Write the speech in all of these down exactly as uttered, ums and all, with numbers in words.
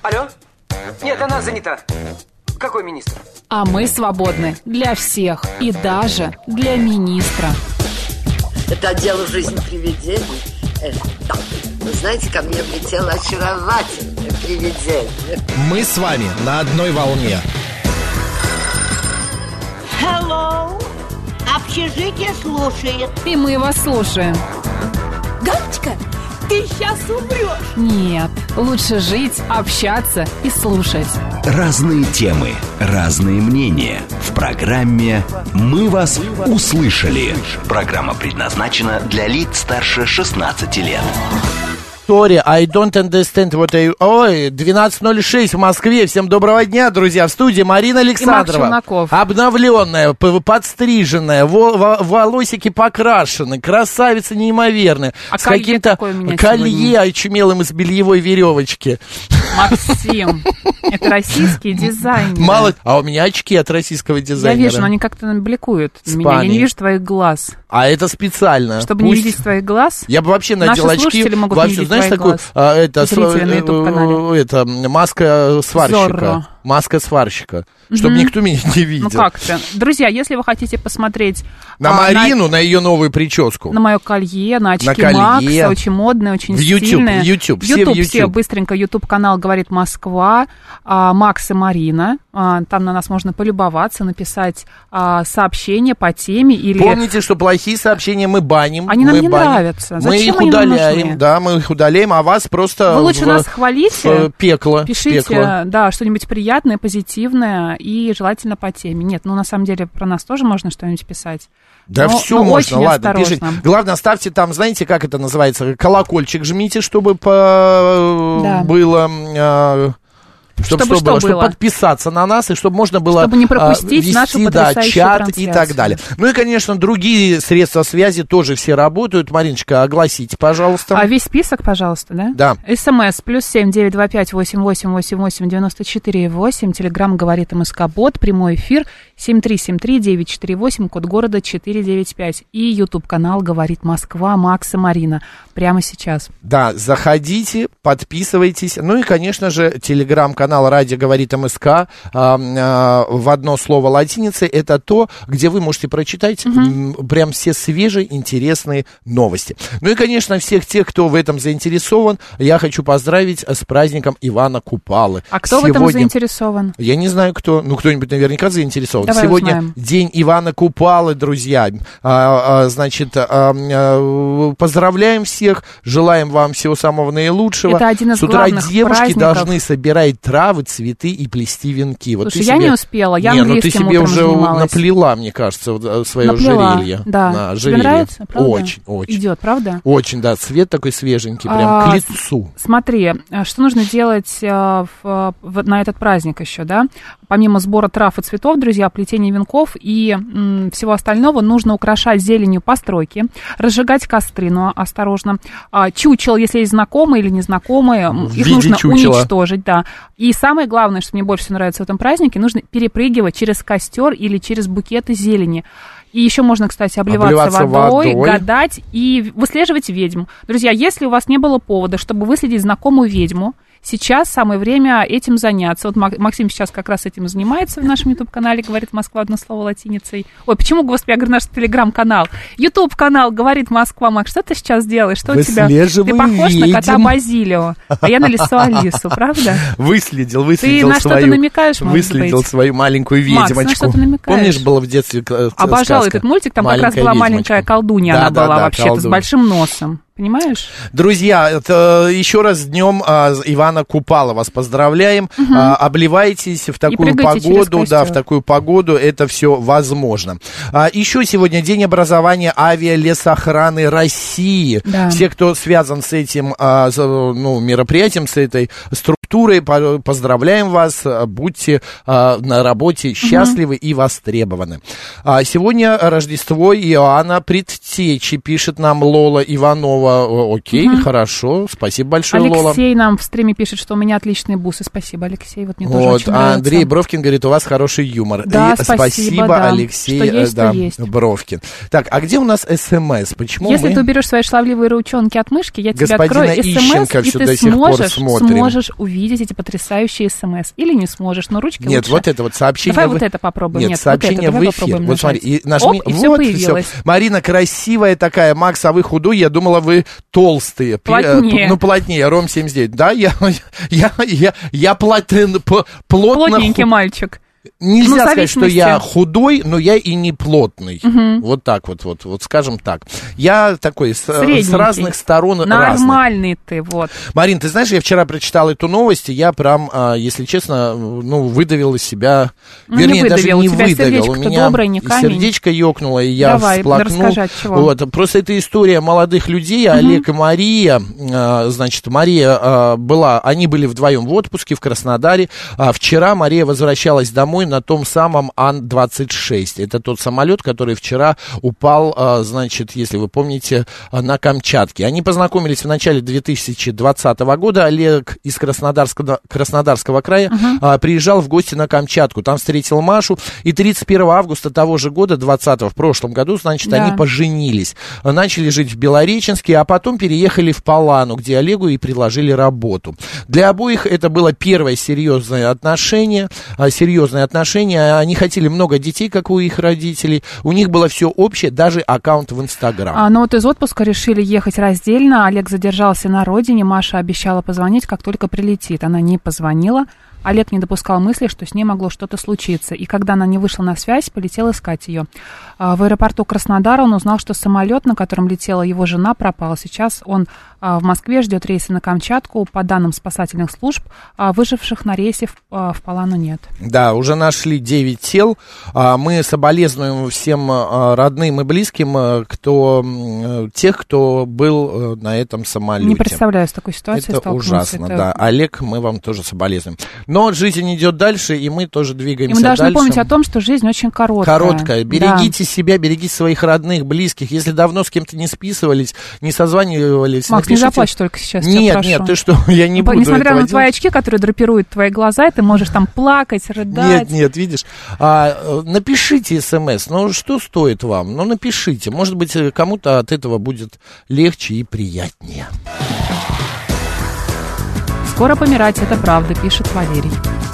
Алло? Нет, она занята. Какой министр? А мы свободны для всех и даже для министра. Это отдел «Жизнь привидений». Э, да. Вы знаете, ко мне влетело очаровательное привидение. Мы с вами на одной волне. Hello. Общежитие слушает. И мы вас слушаем. Галочка, ты сейчас умрешь. Нет, лучше жить, общаться и слушать. Разные темы, разные мнения. В программе «Мы вас услышали». Программа предназначена для лиц старше шестнадцати лет. Sorry, I don't understand what I... Ой, двенадцать ноль шесть в Москве. Всем доброго дня, друзья. В студии Марина Александрова. Обновленная, подстриженная, во- волосики покрашены, красавица неимоверная. А с каким-то колье очумелым из бельевой веревочки. Максим, это российский дизайнер. Мало... А у меня очки от российского дизайнера. Я вижу, но они как-то бликуют на меня. Я не вижу твоих глаз. А это специально. Чтобы Пусть... не видеть твоих глаз? Я бы вообще надел Наши очки. слушатели могут вообще, не видеть знаешь, твоих такую, глаз. а, это, Зрители на YouTube-канале. Это маска сварщика. Зорро. Маска сварщика. Чтобы Мгм. никто меня не видел. Ну как-то. Друзья, если вы хотите посмотреть... На а, Марину, на... на ее новую прическу. На мое колье, на очки на колье. Макса, очень модные, очень в YouTube, стильные. В YouTube, все YouTube, в YouTube. все, быстренько, YouTube-канал «Говорит Москва», а, Макс и Марина, а, там на нас можно полюбоваться, написать а, сообщение по теме или... Помните, что плохие сообщения мы баним. Они нам мы не баним. нравятся. Мы Зачем их они нам удаляем, нужны? да, мы их удаляем, а вас просто... Вы лучше в, нас хвалите, в пекло. пишите, пекло. да, что-нибудь приятное, позитивное и желательно по теме. Нет, ну на самом деле про нас тоже можно что-нибудь писать. Да но, все но можно, очень ладно, осторожно. пишите. Главное, ставьте там, знаете, как это называется, колокольчик жмите, чтобы по... Да. было... Э... Чтобы, чтобы что было? что Чтобы было? подписаться на нас, и чтобы можно было Чтобы не пропустить а, вести, нашу да, потрясающую чат трансляцию. и так далее. Ну и, конечно, другие средства связи тоже все работают. Мариночка, огласите, пожалуйста. А весь список, пожалуйста, да? Да. СМС плюс семь девять два пять восемь восемь восемь восемь девяносто четыре восемь. Телеграмм говорит МСК-бот. Прямой эфир семь три семь три девять четыре восемь, код города четыре девять пять. И YouTube-канал «Говорит Москва», Макс и Марина. Прямо сейчас. Да, заходите, подписывайтесь. Ну и, конечно же, телеграм-канал «Радио говорит МСК» а, а, в одно слово латиницей. Это то, где вы можете прочитать угу. м, прям все свежие, интересные новости. Ну и, конечно, всех тех, кто в этом заинтересован, я хочу поздравить с праздником Ивана Купалы. А кто Сегодня... в этом заинтересован? Я не знаю, кто. Ну, кто-нибудь наверняка заинтересован. Давай Сегодня узнаем. день Ивана Купалы, друзья. А, а, значит, а, а, поздравляем всех, желаем вам всего самого наилучшего. Это один из С утра главных девушки праздников. должны собирать травы, цветы и плести венки. Вот Слушай, ты я себе... не успела, я не, английским ну ты себе утром уже занималась. наплела, мне кажется, свое наплела, ожерелье. да. На, Тебе ожерелье. нравится, правда? Очень, очень. Идет, правда? Очень, да, цвет такой свеженький, прям А, к лицу. Смотри, что нужно делать а, в, в, на этот праздник еще, да? Помимо сбора трав и цветов, друзья, плетения венков и м, всего остального, нужно украшать зеленью постройки, разжигать костры, но осторожно. А, чучело, если есть знакомые или незнакомые, В их виде нужно чучела. уничтожить, да. И самое главное, что мне больше всего нравится в этом празднике, нужно перепрыгивать через костер или через букеты зелени. И еще можно, кстати, обливаться, Обливаться водой, водой, гадать и выслеживать ведьм. Друзья, если у вас не было повода, чтобы выследить знакомую ведьму, сейчас самое время этим заняться. Вот Максим сейчас как раз этим занимается в нашем YouTube-канале «Говорит Москва» одно слово латиницей. Ой, почему, господи, я говорю, наш телеграм-канал? YouTube-канал «Говорит Москва». Макс, что ты сейчас делаешь? Что у тебя? Ты похож ведьм. на кота Базилио, а я на лису Алису, правда? Выследил, выследил Ты на свою... что-то намекаешь, может Выследил быть? свою маленькую Макс, ведьмочку. на что ты намекаешь? Помнишь, было в детстве э, Обожала сказка? этот мультик, там как раз Маленькая была ведьмочка. маленькая колдунья, Да, она да, была да, вообще-то с колдунья. большим носом. Понимаешь? Друзья, это еще раз с днем а, Ивана Купала вас поздравляем. Угу. А, обливайтесь в такую погоду, да, в такую погоду, это все возможно. А, еще сегодня день образования авиалесохраны России. Да. Все, кто связан с этим а, с, ну, мероприятием, с этой структурой, поздравляем вас. Будьте а, на работе счастливы угу. и востребованы. А, сегодня Рождество Иоанна Предтечи, пишет нам Лола Иванова. Здорово, О, окей, угу. хорошо, спасибо большое, Алексей Лола. Алексей нам в стриме пишет, что у меня отличные бусы. Спасибо, Алексей, вот мне тоже вот, очень а нравится. Андрей Бровкин говорит, у вас хороший юмор. Да, И спасибо, спасибо да. Алексей что есть, да, то есть. Бровкин. Так, а где у нас СМС? Почему Если мы... ты уберешь свои шаловливые ручонки от мышки, я тебе Господина открою Ищенко СМС, и всё ты до сих пор сможешь, смотрим. сможешь увидеть эти потрясающие СМС. Или не сможешь, но ручки Нет, лучше. вот это вот сообщение... Давай в... вот это попробуем. Нет, Нет, сообщение вот это, в эфир. Вот смотри, и нажми... Оп, и вот, все появилось. Всё. Марина красивая такая, Макс, а вы худой, я думала, вы толстые. Плотнее. Ну, плотнее, Ром семьдесят девять. Да, я, я, я, я плотно... плотно Плотненький мальчик. Нельзя ну, сказать, что я худой, но я и не плотный. Угу. Вот так вот, вот, вот скажем так. Я такой с, с разных сторон Нормальный разный. ты, вот. Марин, ты знаешь, я вчера прочитал эту новость, и я прям, если честно, ну, выдавил из себя... Ну, вернее, не даже не у тебя выдавил. У меня добрый, не камень. сердечко ёкнуло, и я Давай, всплакнул. расскажи, от чего. Вот. Просто это история молодых людей, угу. Олег и Мария. Значит, Мария была... Они были вдвоем в отпуске в Краснодаре. Вчера Мария возвращалась домой на том самом Ан двадцать шесть. Это тот самолет, который вчера упал, значит, если вы помните, на Камчатке. Они познакомились в начале две тысячи двадцатого года. Олег из Краснодарского, Краснодарского края uh-huh. приезжал в гости на Камчатку. Там встретил Машу. И тридцать первого августа того же года, двадцатого, в прошлом году, значит, да. они поженились. Начали жить в Белореченске, а потом переехали в Палану, где Олегу и предложили работу. Для обоих это было первое серьезное отношение. Серьезное отношение. Они хотели много детей, как у их родителей. У них было все общее, даже аккаунт в Инстаграм. А, ну вот из отпуска решили ехать раздельно. Олег задержался на родине. Маша обещала позвонить, как только прилетит. Она не позвонила. Олег не допускал мысли, что с ней могло что-то случиться. И когда она не вышла на связь, полетел искать ее. В аэропорту Краснодара он узнал, что самолет, на котором летела его жена, пропал. Сейчас он в Москве ждет рейса на Камчатку. По данным спасательных служб, выживших на рейсе в Палану нет. Да, уже нашли девять тел. Мы соболезнуем всем родным и близким, кто, тех, кто был на этом самолете. Не представляю с такой ситуацией. Это ужасно, это... да. Олег, мы вам тоже соболезнуем. Но жизнь идет дальше, и мы тоже двигаемся дальше. И мы должны дальше. помнить о том, что жизнь очень короткая. Короткая. Берегите да. себя, берегите своих родных, близких. Если давно с кем-то не списывались, не созванивались, Макс, напишите... не заплачь только сейчас, Нет, нет, ты что, я не буду Несмотря этого на твои делать. очки, которые драпируют твои глаза, ты можешь там плакать, рыдать. Нет, нет, видишь. А, напишите смс, ну что стоит вам? Ну напишите, может быть, кому-то от этого будет легче и приятнее. Скоро помирать, это правда, пишет Валерий.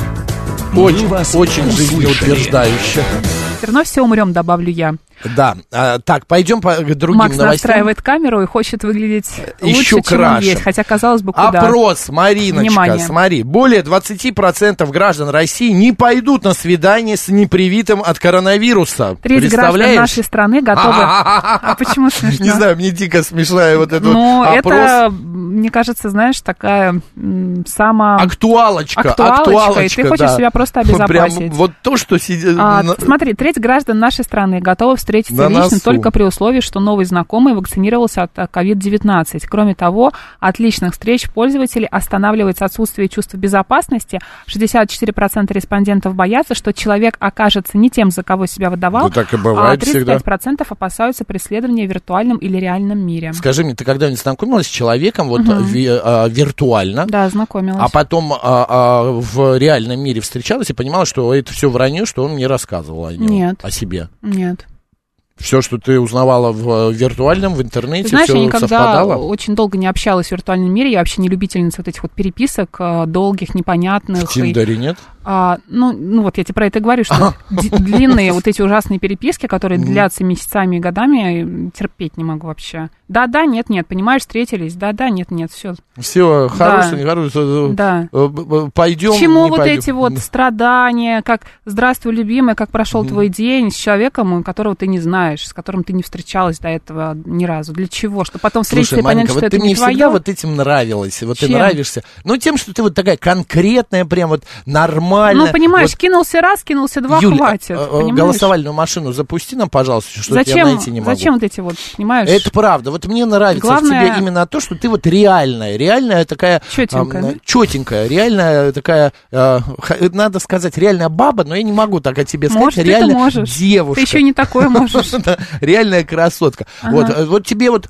Очень, очень жизнеутверждающе. Все равно все умрем, добавлю я. Да, а, так, пойдем по другим Макс новостям. Макс настраивает камеру и хочет выглядеть еще лучше, краше. чем он есть, хотя, казалось бы, куда. Опрос, Мариночка, Внимание. Смотри, более двадцать процентов граждан России не пойдут на свидание с непривитым от коронавируса. Треть граждан нашей страны готовы... А почему смешно? Не знаю, мне дико смешная вот эта Ну, опрос. это, мне кажется, знаешь, такая сама... Актуалочка, актуалочка, актуалочка, и ты хочешь да. себя просто обезопасить. Прям вот то, что сидит... А, смотри, треть граждан нашей страны готовы встретиться на лично носу. только при условии, что новый знакомый вакцинировался от ковид девятнадцать. Кроме того, от личных встреч пользователей останавливается отсутствие чувства безопасности. шестьдесят четыре процента респондентов боятся, что человек окажется не тем, за кого себя выдавал, да, так и бывает а тридцать пять процентов всегда. Опасаются преследования в виртуальном или реальном мире. Скажи мне, ты когда-нибудь знакомилась с человеком вот угу. ви, а, виртуально? Да, знакомилась. А потом а, а, в реальном мире встречалась и понимала, что это все вранье, что он мне рассказывал о нем, Нет. о себе? Нет. Все, что ты узнавала в виртуальном, в интернете, ты знаешь, все я никогда совпадало? очень долго не общалась в виртуальном мире. Я вообще не любительница вот этих вот переписок долгих, непонятных. В Тиндере и... нет? А, ну, ну, вот я тебе про это говорю, что д- длинные вот эти ужасные переписки, которые длятся месяцами и годами, терпеть не могу вообще. Да-да, нет-нет, понимаешь, встретились, да-да, нет-нет, все. Все, хорошее, нехорошее, да. пойдем, К чему не вот пойдем. эти вот страдания, как «Здравствуй, любимый, как прошел mm-hmm. твой день» с человеком, которого ты не знаешь, с которым ты не встречалась до этого ни разу. Для чего? Чтобы потом встретиться и понять, вот что это ты не мне твое? всегда вот этим нравилась, вот Чем? ты нравишься. Ну, тем, что ты вот такая конкретная, прям вот нормальная. Ну, понимаешь, вот... кинулся раз, кинулся два, Юль, хватит, а, понимаешь? голосовальную машину запусти нам, пожалуйста, что зачем, я найти не могу. Зачем вот эти вот, понимаешь? Это правда. Вот мне нравится Главное... в тебе именно то, что ты вот реальная, реальная такая... Чётенькая, а, да? Чётенькая, реальная такая, а, надо сказать, реальная баба, но я не могу так о тебе сказать. Может, реальная можешь. девушка. Ты еще не такое можешь. Реальная красотка. Вот, вот тебе вот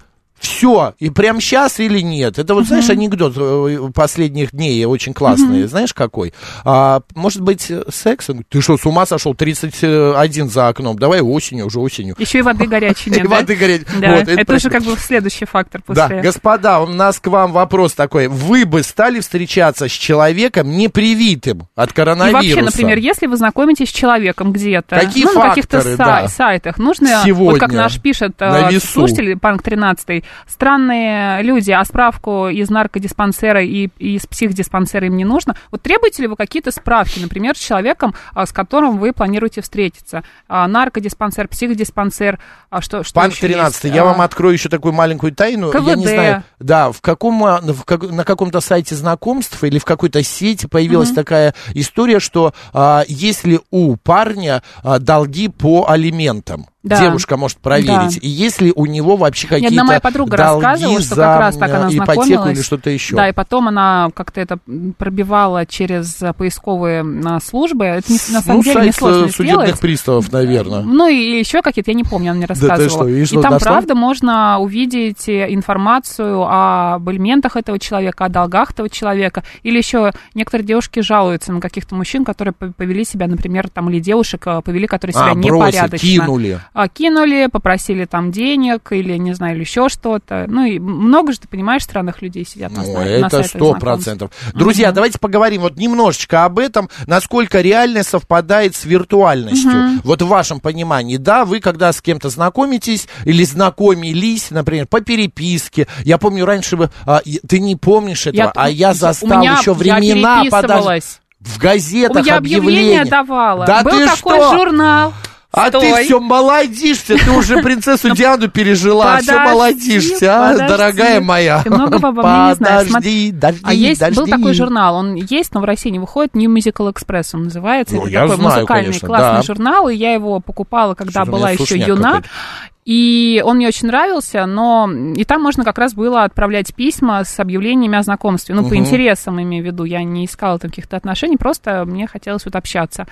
Все, и прям сейчас или нет. Это вот, uh-huh. знаешь, анекдот последних дней очень классный. Uh-huh. Знаешь, какой? А, может быть, секс? Ты что, с ума сошел? тридцать один за окном. Давай осенью, уже осенью. Еще и воды горячей нет, И воды горячей. Да, это уже как бы следующий фактор после... Да, господа, у нас к вам вопрос такой. Вы бы стали встречаться с человеком непривитым от коронавируса? И вообще, например, если вы знакомитесь с человеком где-то, какие ну, факторы, на каких-то сай- да. сайтах, нужно, Сегодня вот как наш пишет слушатель, Панк тринадцатый, странные люди, а справку из наркодиспансера и, и из психдиспансера им не нужно. Вот требуете ли вы какие-то справки, например, с человеком, с которым вы планируете встретиться? Наркодиспансер, психдиспансер, что, что Панк тринадцатый, я вам открою еще такую маленькую тайну. КВД. Я не знаю, да, в каком, в как, на каком-то сайте знакомств или в какой-то сети появилась mm-hmm. такая история, что а, если у парня а, долги по алиментам, да. девушка может проверить, да. и если у него вообще какие-то Одна моя подруга долги рассказывала, что за как раз так она ипотеку знакомилась. или что-то еще. Да, и потом она как-то это пробивала через поисковые службы. Это не, на самом ну, деле сайт несложно судебных сделать. приставов, наверное. Ну, и еще какие-то, я не помню, она мне рассказывала. Да ты что, и что, и там, нашла? правда, можно увидеть информацию об элементах этого человека, о долгах этого человека. Или еще некоторые девушки жалуются на каких-то мужчин, которые повели себя, например, там, или девушек повели, которые себя а, непорядочно. бросили, кинули. Кинули, попросили там денег или, не знаю, или еще что-то. Ну, и много же, ты понимаешь, странных людей сидят на, ну, на это сто процентов. Друзья, угу. давайте поговорим вот немножечко об этом, насколько реальность совпадает с виртуальностью. Угу. Вот в вашем понимании, да, вы когда с кем-то знакомитесь или знакомились, например, по переписке. Я помню, раньше вы, а, ты не помнишь этого, я, а я застал меня, еще времена. Я переписывалась. В газетах я объявления. объявления давала. Да был ты такой что? журнал. А Стой. ты все молодишься, ты уже принцессу Диану пережила, все молодишься, а, дорогая моя. Ты многого обо мне не знаешь. Подожди, дожди, А есть, дожди. был такой журнал, он есть, но в России не выходит, New Musical Express он называется. Ну, это я такой знаю, музыкальный конечно, классный да. журнал, и я его покупала, когда Что-то была еще юна. какой-то. И он мне очень нравился, но и там можно как раз было отправлять письма с объявлениями о знакомстве. Ну, угу. по интересам, имею в виду. Я не искала там каких-то отношений, просто мне хотелось вот общаться.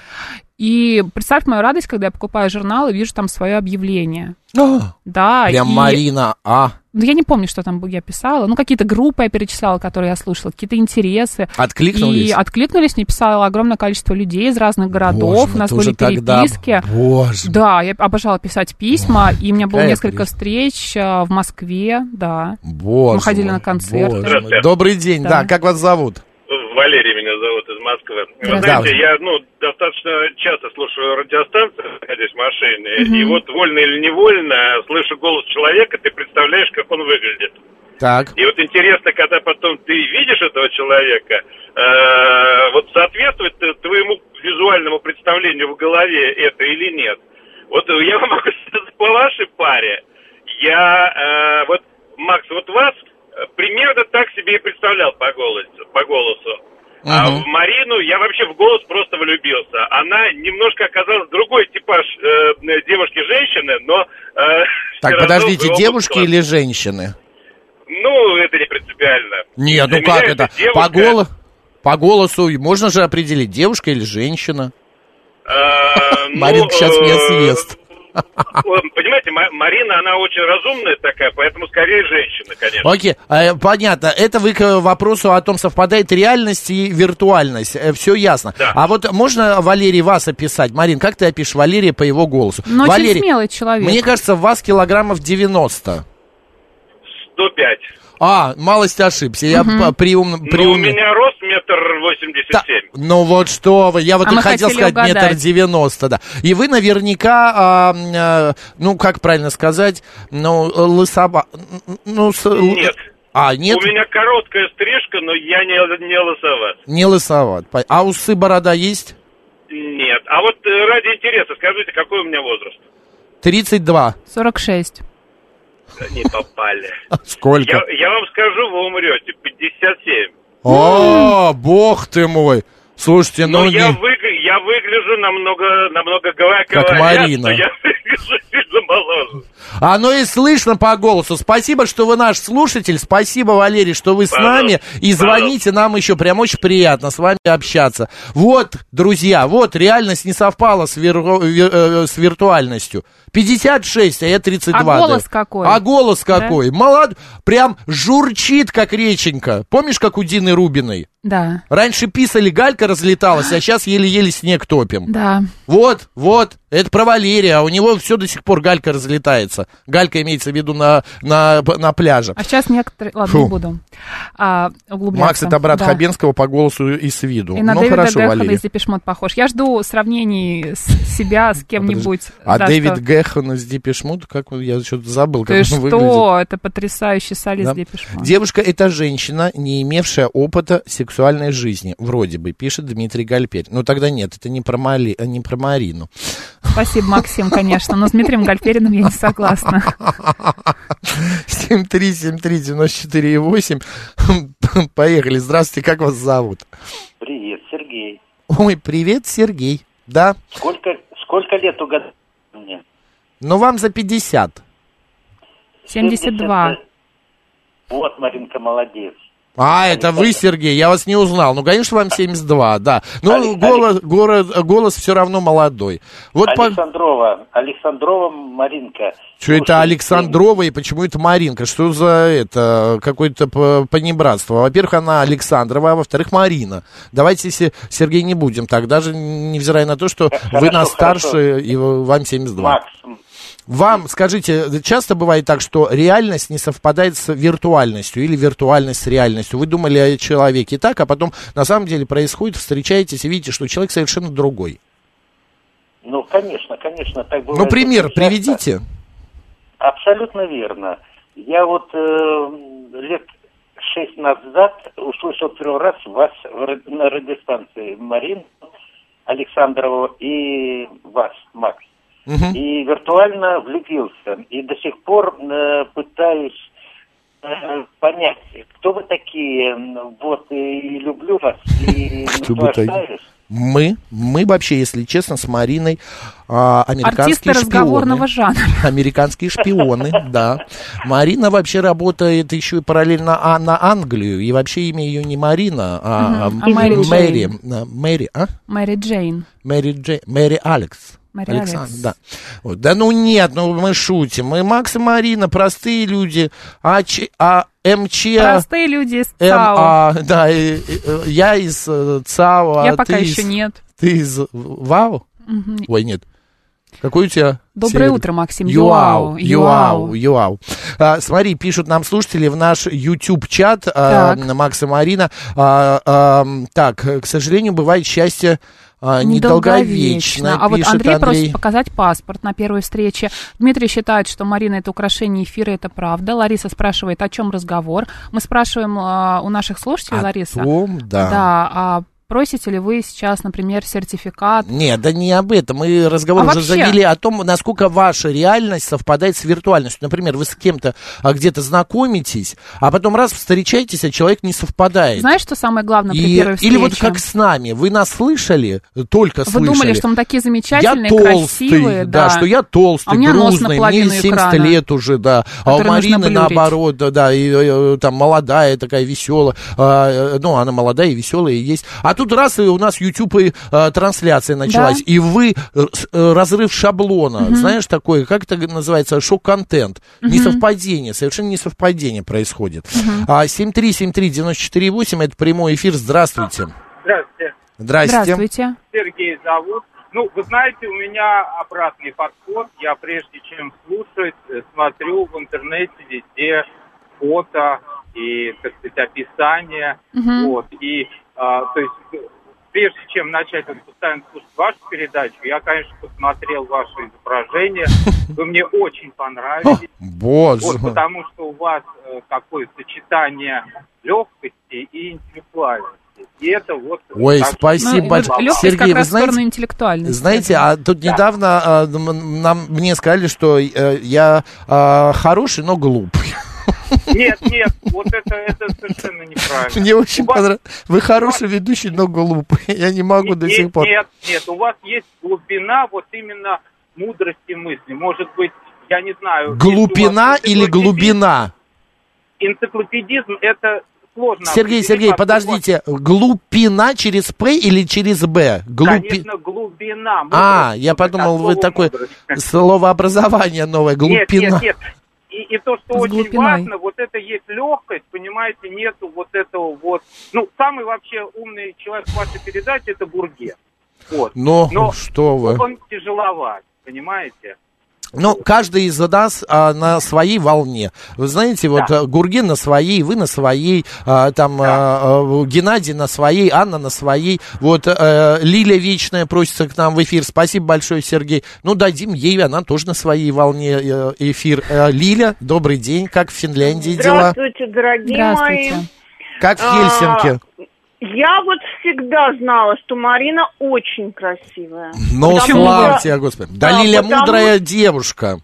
И представь мою радость, когда я покупаю журнал и вижу там свое объявление. А, да. Прям и... Марина А. Ну, я не помню, что там я писала. Ну, какие-то группы я перечисляла, которые я слушала, какие-то интересы. Откликнулись? И откликнулись, мне писало огромное количество людей из разных городов. Боже, у нас были переписки. Тогда... Боже. Да, я обожала писать письма, Боже, и у меня было несколько прелесть. встреч в Москве, да. Боже. Мы ходили на концерты. Здравствуйте. Добрый день, да. да, как вас зовут? Валерий меня зовут, из Москвы. Вы Да. знаете, я ну, достаточно часто слушаю радиостанцию, находясь в машине, Мгм. и вот вольно или невольно слышу голос человека, ты представляешь, как он выглядит. Так. И вот интересно, когда потом ты видишь этого человека, э, вот соответствует твоему визуальному представлению в голове это или нет. Вот я вам могу сказать, по вашей паре, я, э, вот, Макс, вот вас примерно так себе и представлял по голосу. По голосу. Uh-huh. А в Марину я вообще в голос просто влюбился. Она немножко оказалась другой типаж э, девушки-женщины, но... Э, так, подождите, девушки или женщины? Ну, это не принципиально. Нет, Для ну как это? девушка... По, голо... по голосу можно же определить, девушка или женщина. Маринка сейчас меня съест. Понимаете, Марина, она очень разумная такая, поэтому скорее женщина, конечно. Окей, э, понятно. Это вы к вопросу о том, совпадает реальность и виртуальность. Э, все ясно. Да. А вот можно, Валерий, вас описать? Марин, как ты опишешь Валерия по его голосу? Ну, Валерий, очень смелый человек. Мне кажется, в вас килограммов девяносто. сто пять. А, малость ошибся. Я Угу. приум... Ну, у меня рост метр восемьдесят семь. Ну вот что вы, я вот А и мы хотел хотели сказать метр угадать. девяносто, да. И вы наверняка, а, а, ну как правильно сказать, ну лысова... Ну, с... Нет. А, нет? У меня короткая стрижка, но я не, не лысоват. Не лысоват. А усы, борода есть? Нет. А вот э, ради интереса, скажите, какой у меня возраст? тридцать два. сорок шесть. Не попали. Сколько? Я, я вам скажу, вы умрете. пятьдесят семь. О, бог ты мой. Слушайте, Но ну... я, не- выгля- я выгляжу намного, намного говоря, как говорят, Марина. Что я выгляжу сильно моложе. Оно и слышно по голосу. Спасибо, что вы наш слушатель. Спасибо, Валерий, что вы с Пожалуйста. нами. И звоните Пожалуйста. Нам еще. Прям очень приятно с вами общаться. Вот, друзья, вот реальность не совпала с, вир... с виртуальностью. пятьдесят шесть, а я тридцать два. А голос да. какой? А голос какой? Да? Молод... Прям журчит, как реченька. Помнишь, как у Дины Рубиной? Да. Раньше писали, галька разлеталась, а сейчас еле-еле снег топим. Да. Вот, вот, это про Валерия, а у него все до сих пор галька разлетается. Галька имеется в виду на, на, на пляже. А сейчас некоторые... Ладно, Фу. не буду а, углубляться. Макс — это брат да. Хабенского по голосу и с виду. И на ну, Дэвида хорошо, Гэхэна Валерий. из Депеш Мод похож. Я жду сравнений с себя с кем-нибудь. А да, Дэвид что... Гэхэн из Депеш Мод, как я что-то забыл, как Ты он что? выглядит. Это потрясающий солист Да. Депеш Мод. Девушка — это женщина, не имевшая опыта сексуальной жизни. Вроде бы, пишет Дмитрий Гальперь. Ну, тогда нет, это не про, Мали... не про Марину. Спасибо, Максим, конечно, но с Дмитрием Гальпериным я не согласна. семь три семь три девяносто четыре восемь. Поехали. Здравствуйте, как вас зовут? Привет, Сергей. Ой, привет, Сергей. Да? Сколько, сколько лет угадали мне? Ну, вам за пятьдесят. семьдесят два. Вот, Маринка, молодец. А, это вы, Сергей, я вас не узнал. Ну, конечно, вам семьдесят два, да. Но Алекс... голос, голос, голос все равно молодой. Вот Александрова, по... Александрова Маринка. Что это Александрова и почему это Маринка? Что за это какое-то понебратство? Во-первых, она Александрова, а во-вторых, Марина. Давайте, Сергей, не будем так, даже невзирая на то, что хорошо, вы нас старше, хорошо. И вам семьдесят два. Макс. Вам, скажите, часто бывает так, что реальность не совпадает с виртуальностью или виртуальность с реальностью? Вы думали о человеке так, а потом на самом деле происходит, встречаетесь и видите, что человек совершенно другой. Ну, конечно, конечно, так бывает. Ну, пример приведите. Абсолютно верно. Я вот э, лет шесть назад услышал первый раз вас на радиостанции Марину Александрову и вас, Макс. Uh-huh. И виртуально влюбился. И до сих пор э, пытаюсь э, понять, кто вы такие. Вот, и люблю вас, и наслаждаюсь. Мы, мы вообще, если честно, с Мариной а, американские артисты шпионы. Разговорного жанра. Американские шпионы, да. Марина вообще работает еще и параллельно а, на Англию. И вообще имя ее не Марина, а, uh-huh. а Мэри. Мэри. Мэри, а? Мэри Джейн. Мэри Джейн. Мэри Алекс. Мэри Александр, Алекс. да. Вот. Да ну нет, ну мы шутим. Мы Макс и Марина, простые люди. А, Ч, а МЧ... Простые люди из ЦАО. М, а, да, и, и, я из э, ЦАО. Я а пока ты еще из, нет. Ты из ВАО? Угу. Ой, нет. Какой у тебя? Доброе Север... утро, Максим. Юау, Юау, Юау. А, смотри, пишут нам слушатели в наш YouTube-чат, а, Макс и Марина. А, а, так, к сожалению, бывает счастье а, недолговечно. А вот Андрей, Андрей просит показать паспорт на первой встрече. Дмитрий считает, что Марина — это украшение эфира, это правда. Лариса спрашивает, о чем разговор. Мы спрашиваем а, у наших слушателей, о Лариса. Том, да. Да, а просите ли вы сейчас, например, сертификат? Нет, да не об этом. Мы разговор а уже вообще? завели о том, насколько ваша реальность совпадает с виртуальностью. Например, вы с кем-то а, где-то знакомитесь, а потом раз встречаетесь, а человек не совпадает. Знаешь, что самое главное при И, первой встрече? или вот как с нами. Вы нас слышали, только вы слышали. Вы думали, что мы такие замечательные, я толстый, красивые. Да, Да, что я толстый, а у меня грузный, нос мне семьдесят лет уже, да. А у Марины, наоборот, да, да и, и, там молодая такая, веселая. А, ну, она молодая и веселая и есть. А тут раз и у нас YouTube и а, трансляция началась, да? И вы а, разрыв шаблона, угу. Знаешь, такое, как это называется, шок-контент, угу. Несовпадение, совершенно несовпадение происходит. Угу. А, семь три семь три девяносто четыре восемь, это прямой эфир, здравствуйте. Здравствуйте. Здрасте. Здравствуйте. Сергей зовут. Ну, вы знаете, у меня обратный подход, я прежде чем слушать, смотрю в интернете везде фото и, так сказать, описание, угу. Вот, и, а, то есть... Прежде чем начать вот, постоянно слушать вашу передачу, я, конечно, посмотрел ваше изображение. Вы мне очень понравились. Боже. Вот, потому что у вас э, такое сочетание легкости и интеллектуальности. И это вот... Ой, так, спасибо ну, большое. Вот Сергей, как раз вы знаете, интеллектуальности. Знаете, а тут да. недавно а, нам, мне сказали, что а, я а, хороший, но глупый. Нет, нет, Вот это, это совершенно неправильно. Мне очень вас... понравилось. Вы хороший ведущий, но глупый. Я не могу нет, до сих пор. Нет, нет, у вас есть глубина вот именно мудрости мысли. Может быть, я не знаю... Глубина или глубина? Энциклопедизм — это сложно. Сергей, Сергей, подождите. Глубина через П или через Б? Глупи... Конечно, глубина. Мудрость, а, я подумал, вы такое словообразование новое. Глубина. Нет, нет, нет. И, и то, что С очень глубиной. важно, вот это есть легкость, понимаете, нету вот этого вот... Ну, самый вообще умный человек в вашей передаче — это Бургер. Вот. Но, Но что вы... он тяжеловат, понимаете? Ну, каждый из нас а, на своей волне. Вы знаете, вот да. Гурген на своей, вы на своей, а, там да. а, Геннадий на своей, Анна на своей. Вот а, Лиля Вечная просится к нам в эфир. Спасибо большое, Сергей. Ну, дадим ей, она тоже на своей волне эфир. А, Лиля, добрый день. Как в Финляндии дела? Здравствуйте, дорогие Здравствуйте. мои. Как в Хельсинки? А, я вот всегда знала, что Марина очень красивая. Ну, слава тебе, Господи. Да, да Лиля потому... мудрая девушка.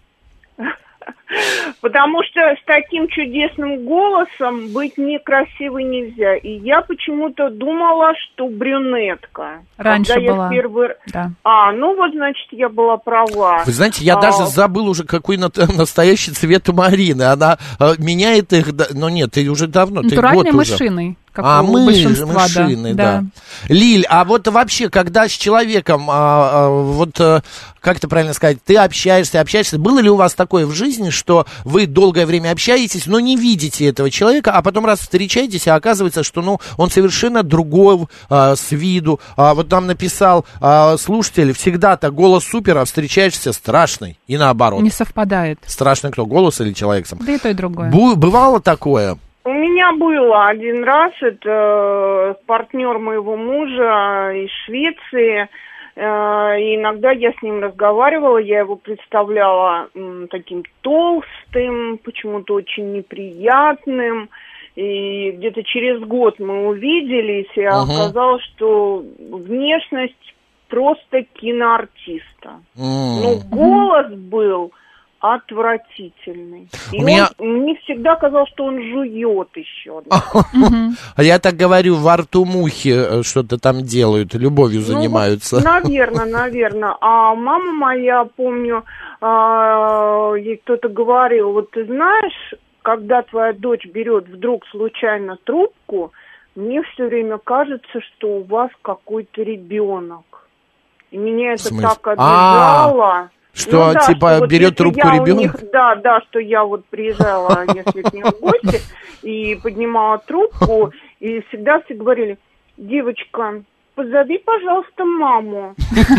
Потому что с таким чудесным голосом быть некрасивой нельзя. И я почему-то думала, что брюнетка. Раньше Когда была. Я первый... да. А, ну вот, значит, я была права. Вы знаете, я а... даже забыл уже, какой на... настоящий цвет у Марины. Она а, меняет их... Но нет, ты уже давно, ты год уже. мышиной. Как а, у мы, большинства, мышины, да. да. Лиль, а вот вообще, когда с человеком, а, а, вот, а, как это правильно сказать, ты общаешься, общаешься, было ли у вас такое в жизни, что вы долгое время общаетесь, но не видите этого человека, а потом раз встречаетесь, а оказывается, что, ну, он совершенно другой а, с виду. А, вот нам написал а, слушатель, всегда-то голос супер, а встречаешься страшный, и наоборот. Не совпадает. Страшный кто, голос или человек сам? Да и то, и другое. Бу- бывало такое? У меня было один раз, это партнер моего мужа из Швеции, и иногда я с ним разговаривала, я его представляла таким толстым, почему-то очень неприятным, и где-то через год мы увиделись, и uh-huh. оказалось, что внешность просто киноартиста. Uh-huh. Но голос был... отвратительный. И у меня... он, мне всегда казалось, что он жует еще. А я так говорю, во рту мухи что-то там делают, любовью занимаются. Ну, наверное, наверное. А мама моя, помню, ей кто-то говорил, вот ты знаешь, когда твоя дочь берет вдруг случайно трубку, мне все время кажется, что у вас какой-то ребенок. И меня это так обижало. Что, ну, да, типа, что вот берет трубку ребенок? Них, да, да, что я вот приезжала, если к ним в гости, и поднимала трубку, и всегда все говорили, девочка, позови, пожалуйста, маму.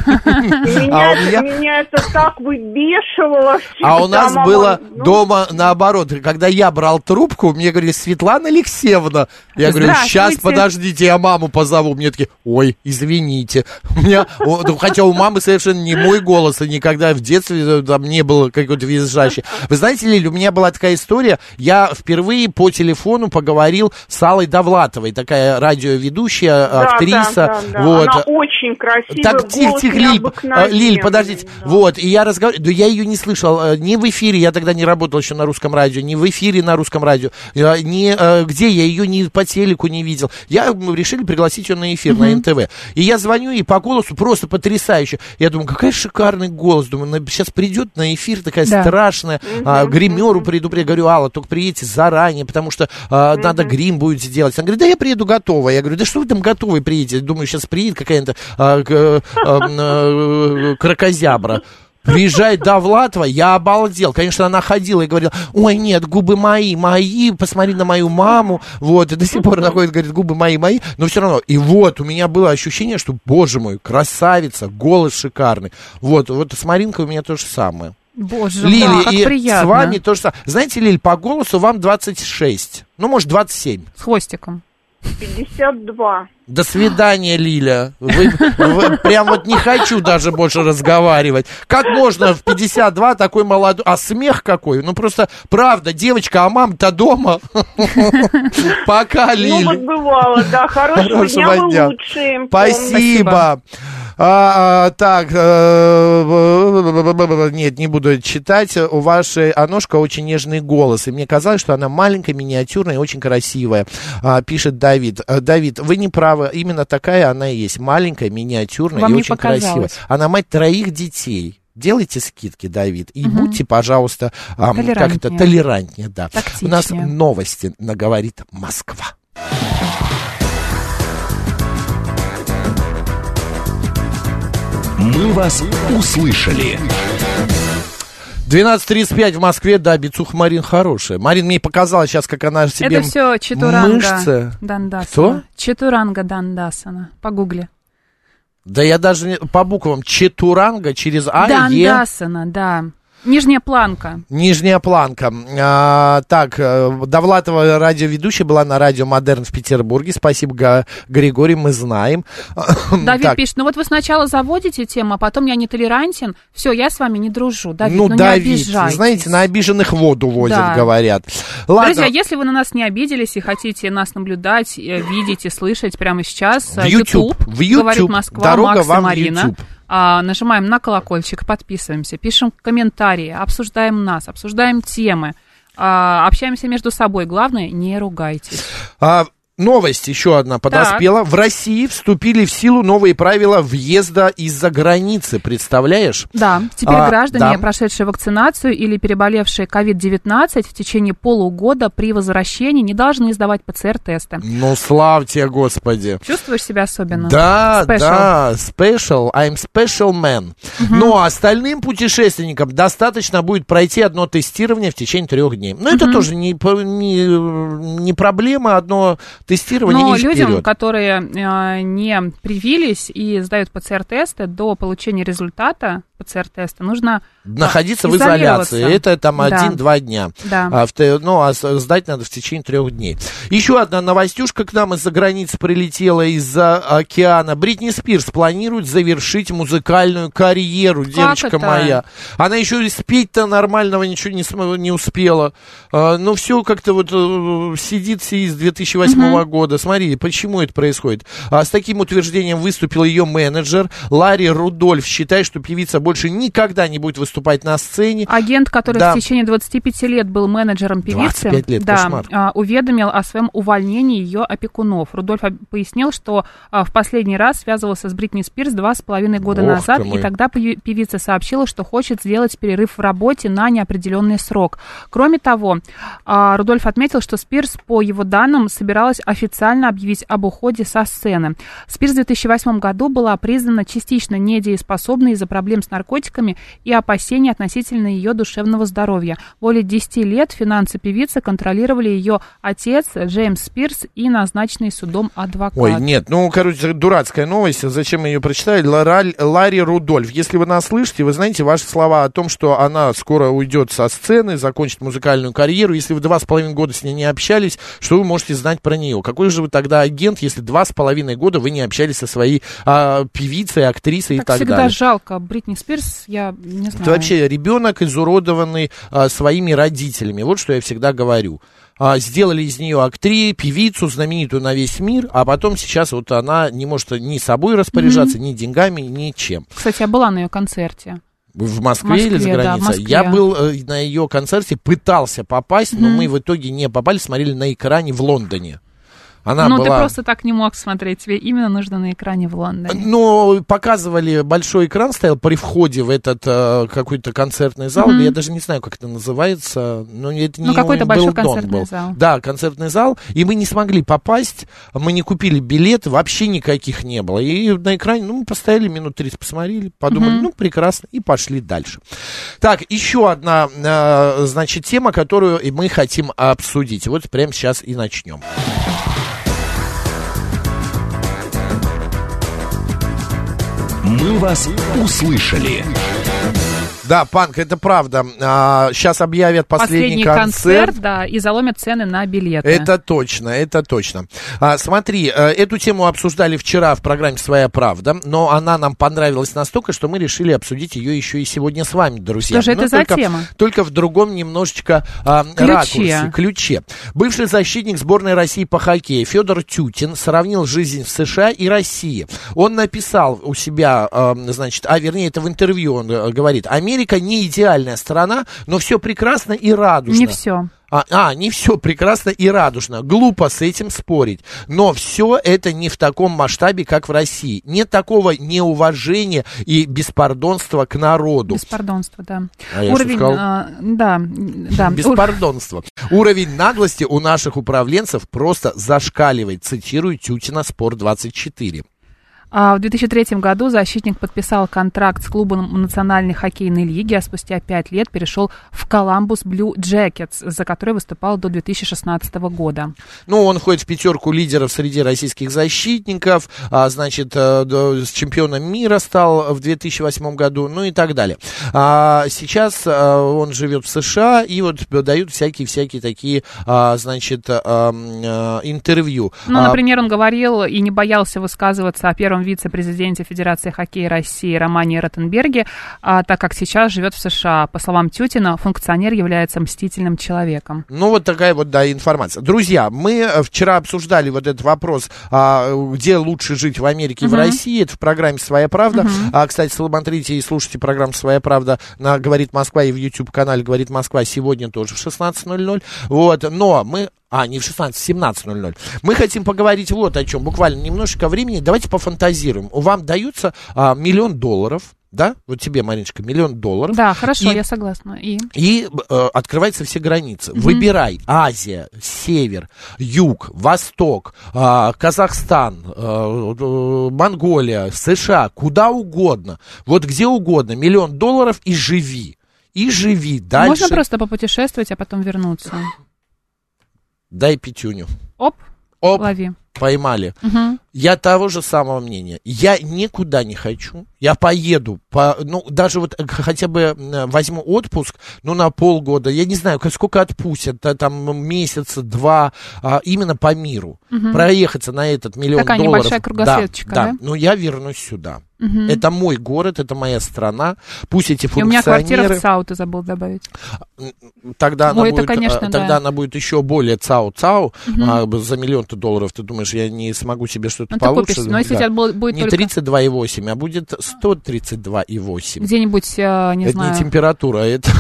Меня это так выбешивало. А у нас было дома наоборот. Когда я брал трубку, мне говорили, Светлана Алексеевна. Я говорю, сейчас, подождите, я маму позову. Мне такие, ой, извините. У меня, хотя у мамы совершенно не мой голос, и никогда в детстве там не было какой-то визжащий. Вы знаете, Лиль, у меня была такая история. Я впервые по телефону поговорил с Аллой Довлатовой, такая радиоведущая, актриса. Да, вот. Она очень красивая, так, тихо, тихо, Лиль, Лиль, подождите, да. Вот, и я разговариваю, да я ее не слышал, ни в эфире, я тогда не работал еще на русском радио, ни в эфире на русском радио, ни где, я ее ни по телеку не видел. Я, мы решили пригласить ее на эфир, mm-hmm. на эн тэ вэ. И я звоню, и по голосу просто потрясающе. Я думаю, какой шикарный голос, думаю, сейчас придет на эфир такая да. страшная, mm-hmm. а, гримеру предупреждаю, говорю, Алла, только приедьте заранее, потому что а, mm-hmm. надо грим будет сделать. Она говорит, да я приеду готова. Я говорю, да что вы там готовы приедете? Думаю, сейчас приедет какая-то а, а, а, кракозябра. Приезжает Довлатова, я обалдел. Конечно, она ходила и говорила, ой, нет, губы мои, мои, посмотри на мою маму. Вот, и до сих пор находит, говорит, губы мои, мои. Но все равно, и вот, у меня было ощущение, что, боже мой, красавица, голос шикарный. Вот, вот с Маринкой у меня то же самое. Боже, Лили, да, как и приятно. С вами то же самое. Знаете, Лиль, по голосу вам двадцать шесть. Ну, может, двадцать семь. С хвостиком. пятьдесят два. До свидания, Лиля. Вы, вы, прям вот не хочу даже больше разговаривать. Как можно в пятьдесят два такой молодой... А смех какой? Ну, просто, правда, девочка, а мама-то дома. Пока, Лиля. Ну, вот бывало, да. Хорошего дня, вы лучшие. Спасибо. А, а, так, э, нет, не буду читать. У вашей Аношка очень нежный голос, и мне казалось, что она маленькая, миниатюрная и очень красивая, а, пишет Давид. Давид, вы не правы, именно такая она и есть, маленькая, миниатюрная Вам и очень показалось. красивая. Она мать троих детей. Делайте скидки, Давид, и угу. будьте, пожалуйста, а, как это, толерантнее, да. Тактичнее. У нас новости, говорит Москва. Мы вас услышали. двенадцать тридцать пять в Москве, да, бицуха Марин хорошая. Марин мне показала сейчас, как она себе Это все Четуранга мышцы. Дандасана. Кто? Четуранга Дандасана. Погугли. Да я даже не, по буквам Четуранга через А, Дандасана, Е. да. Нижняя планка. Нижняя планка. А, так, Довлатова радиоведущая была на радио Модерн в Петербурге. Спасибо, Г- Григорий, мы знаем. Давид так. пишет, ну вот вы сначала заводите тему, а потом я нетолерантен. Все, я с вами не дружу. Давид, ну, ну Давид, не обижайтесь. Знаете, на обиженных воду возят, да. говорят. Ладно. Друзья, если вы на нас не обиделись и хотите нас наблюдать, видеть и слышать прямо сейчас, в YouTube, YouTube, в YouTube. говорит Москва, Дорога Макс вам и Марина. В YouTube. А, нажимаем на колокольчик, подписываемся, пишем комментарии, обсуждаем нас, обсуждаем темы, а, общаемся между собой. Главное, не ругайтесь. А, новость еще одна подоспела. Так. В России вступили в силу новые правила въезда из-за границы. Представляешь? Да, теперь а, граждане, да. прошедшие вакцинацию или переболевшие ковид девятнадцать в течение полугода при возвращении не должны сдавать ПЦР-тесты. Ну, славьте, Господи. Чувствуешь себя особенно? Да, special. да, special, I'm special man. Угу. Но остальным путешественникам достаточно будет пройти одно тестирование в течение трех дней. Но угу. это тоже не, не, не проблема, одно тестирование. Но и людям, вперед. которые э, не привились и сдают ПЦР-тесты, до получения результата ПЦР-теста нужно находиться в изоляции. Это там один-два дня. Да. А, в, ну, а сдать надо в течение трех дней. Еще одна новостюшка к нам из-за границы прилетела, из-за океана. Бритни Спирс планирует завершить музыкальную карьеру, как девочка это? моя. Она еще и спеть-то нормального ничего не, не успела. А, ну, все как-то вот сидит с две тысячи восьмого угу. года. Смотри, почему это происходит. А, с таким утверждением выступил ее менеджер Ларри Рудольф. Считает, что певица больше никогда не будет выступать на сцене. Агент, который да. в течение двадцати пяти лет был менеджером певицы, двадцать пять лет, да, кошмар. уведомил о своем увольнении ее опекунов. Рудольф пояснил, что в последний раз связывался с Бритни Спирс два с половиной года Ох назад, и тогда певица сообщила, что хочет сделать перерыв в работе на неопределенный срок. Кроме того, Рудольф отметил, что Спирс, по его данным, собиралась официально объявить об уходе со сцены. Спирс в две тысячи восьмом году была признана частично недееспособной из-за проблем с наркотиками и опасений относительно ее душевного здоровья. Более десяти лет финансы певицы контролировали ее отец Джеймс Спирс и назначенный судом адвокат. Ой, нет, ну, короче, дурацкая новость, зачем мы ее прочитали? Ларри, Ларри Рудольф, если вы нас слышите, вы знаете ваши слова о том, что она скоро уйдет со сцены, закончит музыкальную карьеру. Если вы два с половиной года с ней не общались, что вы можете знать про нее? Какой же вы тогда агент, если два с половиной года вы не общались со своей а, певицей, актрисой так и так всегда далее? Всегда жалко Бритни Спирс, я не знаю. Это вообще ребенок, изуродованный а, своими родителями. Вот что я всегда говорю. А, сделали из нее актрису, певицу, знаменитую на весь мир, а потом сейчас вот она не может ни собой распоряжаться, mm-hmm. ни деньгами, ни чем. Кстати, я была на ее концерте. В Москве, Москве или за границей? Да, я был э, на ее концерте, пытался попасть, mm-hmm. но мы в итоге не попали, смотрели на экране в Лондоне. Она ну, была... ты просто так не мог смотреть, тебе именно нужно на экране в Лондоне. Ну, показывали, большой экран стоял при входе в этот э, какой-то концертный зал, mm-hmm. я даже не знаю, как это называется, но это не ну, какой-то большой концертный был. зал. Да, концертный зал, и мы не смогли попасть, мы не купили билеты, вообще никаких не было, и на экране, ну, мы постояли минут тридцать, посмотрели, подумали, mm-hmm. ну, прекрасно, и пошли дальше. Так, еще одна, э, значит, тема, которую мы хотим обсудить, вот прямо сейчас и начнем. Мы вас услышали. Да, Панк, это правда. А, сейчас объявят последний, последний концерт. концерт, да, и заломят цены на билеты. Это точно, это точно. А, смотри, эту тему обсуждали вчера в программе «Своя правда», но она нам понравилась настолько, что мы решили обсудить ее еще и сегодня с вами, друзья. Что же это но за только, тема? Только в другом немножечко а, ключе. ракурсе, ключе. Бывший защитник сборной России по хоккею Федор Тютин сравнил жизнь в США и России. Он написал у себя, а, значит, а вернее, это в интервью он а, говорит, Америка не идеальная страна, но все прекрасно и радужно. Не все. А, а, не все прекрасно и радужно. Глупо с этим спорить. Но все это не в таком масштабе, как в России. Нет такого неуважения и беспардонства к народу. Беспардонство, да. А я Уровень, что сказал? а, да, да. Беспардонство. Уровень наглости у наших управленцев просто зашкаливает. Цитирую Тютина, Спорт двадцать четыре. В две тысячи третьем году защитник подписал контракт с клубом Национальной хоккейной лиги, а спустя пять лет перешел в Columbus Blue Jackets, за который выступал до две тысячи шестнадцатого года. Ну, он входит в пятерку лидеров среди российских защитников, а, значит, с чемпионом мира стал в две тысячи восьмом году, ну и так далее. А сейчас а, он живет в США, и вот дают всякие-всякие такие, а, значит, а, а, интервью. Ну, например, он говорил и не боялся высказываться о первом вице-президенте Федерации хоккея России Романе Ротенберге, а, так как сейчас живет в США. По словам Тютина, функционер является мстительным человеком. Ну, вот такая вот, да, информация. Друзья, мы вчера обсуждали вот этот вопрос, а, где лучше жить, в Америке и uh-huh. в России. Это в программе «Своя правда». Uh-huh. А, кстати, смотрите и слушайте программу «Своя правда» на «Говорит Москва» и в YouTube-канале «Говорит Москва» сегодня тоже в шестнадцать ноль ноль. Вот, но мы... А, не в шестнадцать, в семнадцать ноль ноль. Мы хотим поговорить вот о чем. Буквально немножечко времени. Давайте пофантазируем. Вам даются а, миллион долларов, да? Вот тебе, Мариночка, миллион долларов. Да, хорошо, и, я согласна. И, и э, открываются все границы. Mm-hmm. Выбирай. Азия, север, юг, восток, э, Казахстан, э, э, Монголия, США, куда угодно. Вот где угодно. Миллион долларов и живи. И живи дальше. Можно просто попутешествовать, а потом вернуться. Дай пятюню. Оп, Оп, лови. Поймали. Угу. Я того же самого мнения. Я никуда не хочу. Я поеду, по, ну, даже вот хотя бы возьму отпуск, ну, на полгода, я не знаю, сколько отпустят, там, месяца, два, а, именно по миру. Угу. Проехаться на этот миллион Такая долларов. Такая небольшая кругосветочка, да? Да, да, но я вернусь сюда. Угу. Это мой город, это моя страна. Пусть эти функционеры... И у меня квартира в ЦАУ, ты забыл добавить. Тогда, она, Ой, будет, это, конечно, тогда да. она будет еще более ЦАУ-ЦАУ. Угу. А, за миллион-то долларов, ты думаешь, я не смогу себе что-то ну, получше? Купишь, но если да. у тебя будет не только... тридцать два и восемь, а будет сто тридцать два и восемь. Где-нибудь, не это знаю... Это не температура, это